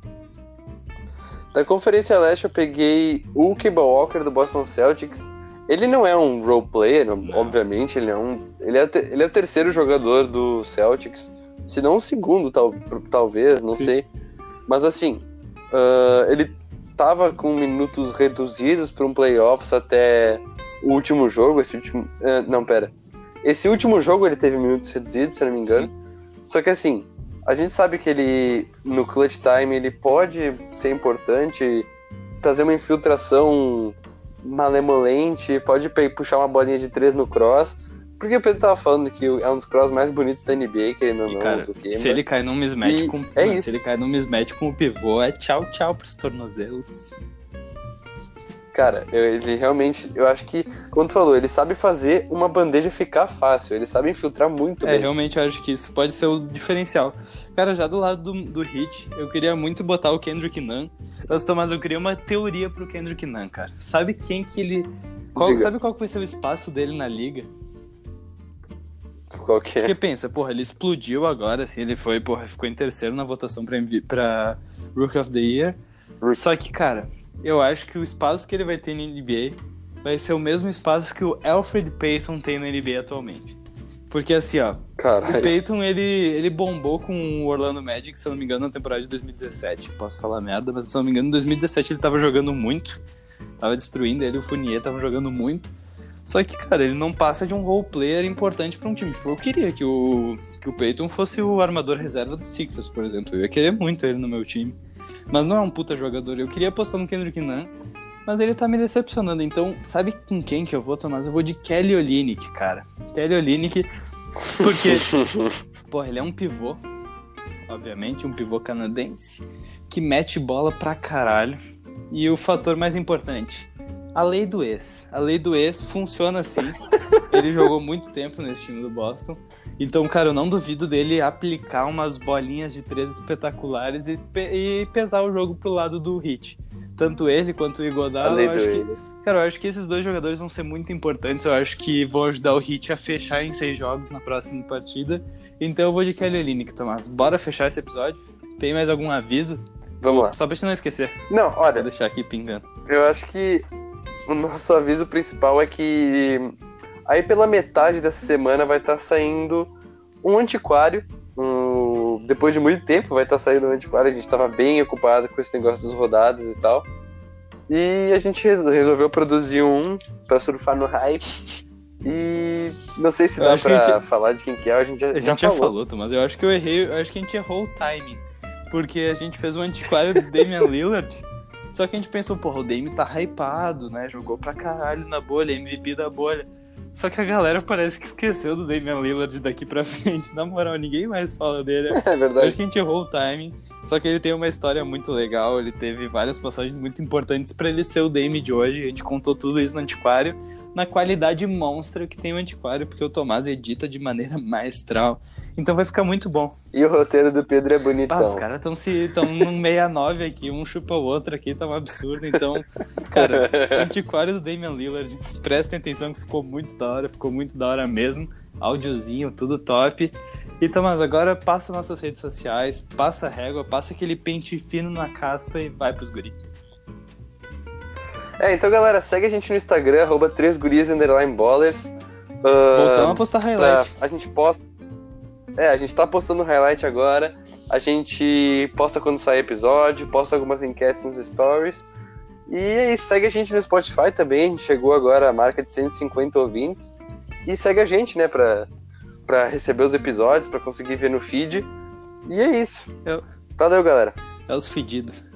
Da Conferência Leste eu peguei o Kemba Walker do Boston Celtics. Ele não é um role player, obviamente, ele é um, ele é, te- ele é o terceiro jogador do Celtics, se não o segundo, tal, talvez, não Sim. sei. Mas assim, ah, ele tava com minutos reduzidos para um playoffs até o último jogo, esse último... Uh, não, pera. Esse último jogo ele teve minutos reduzidos, se eu não me engano. Sim. Só que assim, a gente sabe que ele, no clutch time, ele pode ser importante, fazer uma infiltração malemolente, pode puxar uma bolinha de três no cross, porque o Pedro tava falando que é um dos cross mais bonitos da N B A, querendo ou não, cara, do que, se ele cai num mismatch e com é não, isso. se ele cai num mismatch com o pivô, é tchau, tchau pros tornozelos. Cara, eu, ele realmente, eu acho que, como tu falou, ele sabe fazer uma bandeja ficar fácil, ele sabe infiltrar muito é, bem. É, realmente eu acho que isso pode ser o diferencial. Cara, já do lado do, do Heat, eu queria muito botar o Kendrick Nunn. Mas, Tomás, eu queria uma teoria pro Kendrick Nunn, cara. Sabe quem que ele... Qual, sabe qual que vai ser o espaço dele na liga? Qual que é? Porque pensa, porra, ele explodiu agora, assim, ele foi, porra, ficou em terceiro na votação pra, pra Rookie of the Year. Rookie. Só que, cara, eu acho que o espaço que ele vai ter na N B A vai ser o mesmo espaço que o Elfrid Payton tem na N B A atualmente. Porque assim, ó, Caralho. O Payton, ele, ele bombou com o Orlando Magic, se eu não me engano, na temporada de dois mil e dezessete. Posso falar merda, mas se eu não me engano, em dois mil e dezessete ele tava jogando muito. Tava destruindo, ele e o Fournier estavam jogando muito. Só que, cara, ele não passa de um role player importante pra um time. Tipo, eu queria que o, que o Payton fosse o armador reserva dos Sixers, por exemplo. Eu ia querer muito ele no meu time. Mas não é um puta jogador. Eu queria apostar no Kendrick Nunn, mas ele tá me decepcionando. Então, sabe com quem que eu vou, Tomás? Eu vou de Kelly Olynyk, cara. Kelly Olynyk, porque... porra, ele é um pivô, obviamente, um pivô canadense, que mete bola pra caralho. E o fator mais importante, a lei do ex. A lei do ex funciona assim. Ele jogou muito tempo nesse time do Boston. Então, cara, eu não duvido dele aplicar umas bolinhas de três espetaculares e, pe- e pesar o jogo pro lado do Heat. Tanto ele quanto o Iguodala, eu acho que, cara, eu acho que esses dois jogadores vão ser muito importantes. Eu acho que vão ajudar o Heat a fechar em seis jogos na próxima partida. Então eu vou de Kelly Olynyk, Tomás. Bora fechar esse episódio? Tem mais algum aviso? Vamos lá. Só pra gente não esquecer. Não, olha... Vou deixar aqui pingando. Eu acho que o nosso aviso principal é que aí pela metade dessa semana vai estar saindo um antiquário. Um... Depois de muito tempo vai estar saindo um antiquário. A gente estava bem ocupado com esse negócio das rodadas e tal. E a gente resolveu produzir um pra surfar no hype. E não sei se dá pra gente... falar de quem que é, a gente já, a gente já, já falou. falou, Tomás. Eu acho que eu errei, eu acho que a gente errou o timing. Porque a gente fez um antiquário do Damian Lillard. Só que a gente pensou, porra, o Dame tá hypado, né? Jogou pra caralho na bolha, M V P da bolha. Só que a galera parece que esqueceu do Damian Lillard daqui pra frente. Na moral, ninguém mais fala dele. É verdade. Acho que a gente errou o timing. Só que ele tem uma história muito legal. Ele teve várias passagens muito importantes pra ele ser o Dame de hoje. A gente contou tudo isso no antiquário, na qualidade monstra que tem o antiquário, porque o Tomás edita de maneira maestral. Então vai ficar muito bom. E o roteiro do Pedro é bonitão. Ah, os caras estão se, tão num sessenta e nove aqui, um chupa o outro aqui, tá um absurdo. Então, cara, o antiquário do Damian Lillard, prestem atenção que ficou muito da hora, ficou muito da hora mesmo. Áudiozinho, tudo top. E, Tomás, agora passa nossas redes sociais, passa a régua, passa aquele pente fino na caspa e vai pros guri. É, então, galera, segue a gente no Instagram, arroba três gurias underline ballers. Uh, Voltamos a postar highlight. Pra, a gente posta... É, a gente tá postando highlight agora. A gente posta quando sair episódio, posta algumas enquetes nos stories. E é isso, segue a gente no Spotify também. A gente chegou agora à marca de cento e cinquenta ouvintes. E segue a gente, né, pra, pra receber os episódios, pra conseguir ver no feed. E é isso. Eu... Valeu, galera. É os fedidos.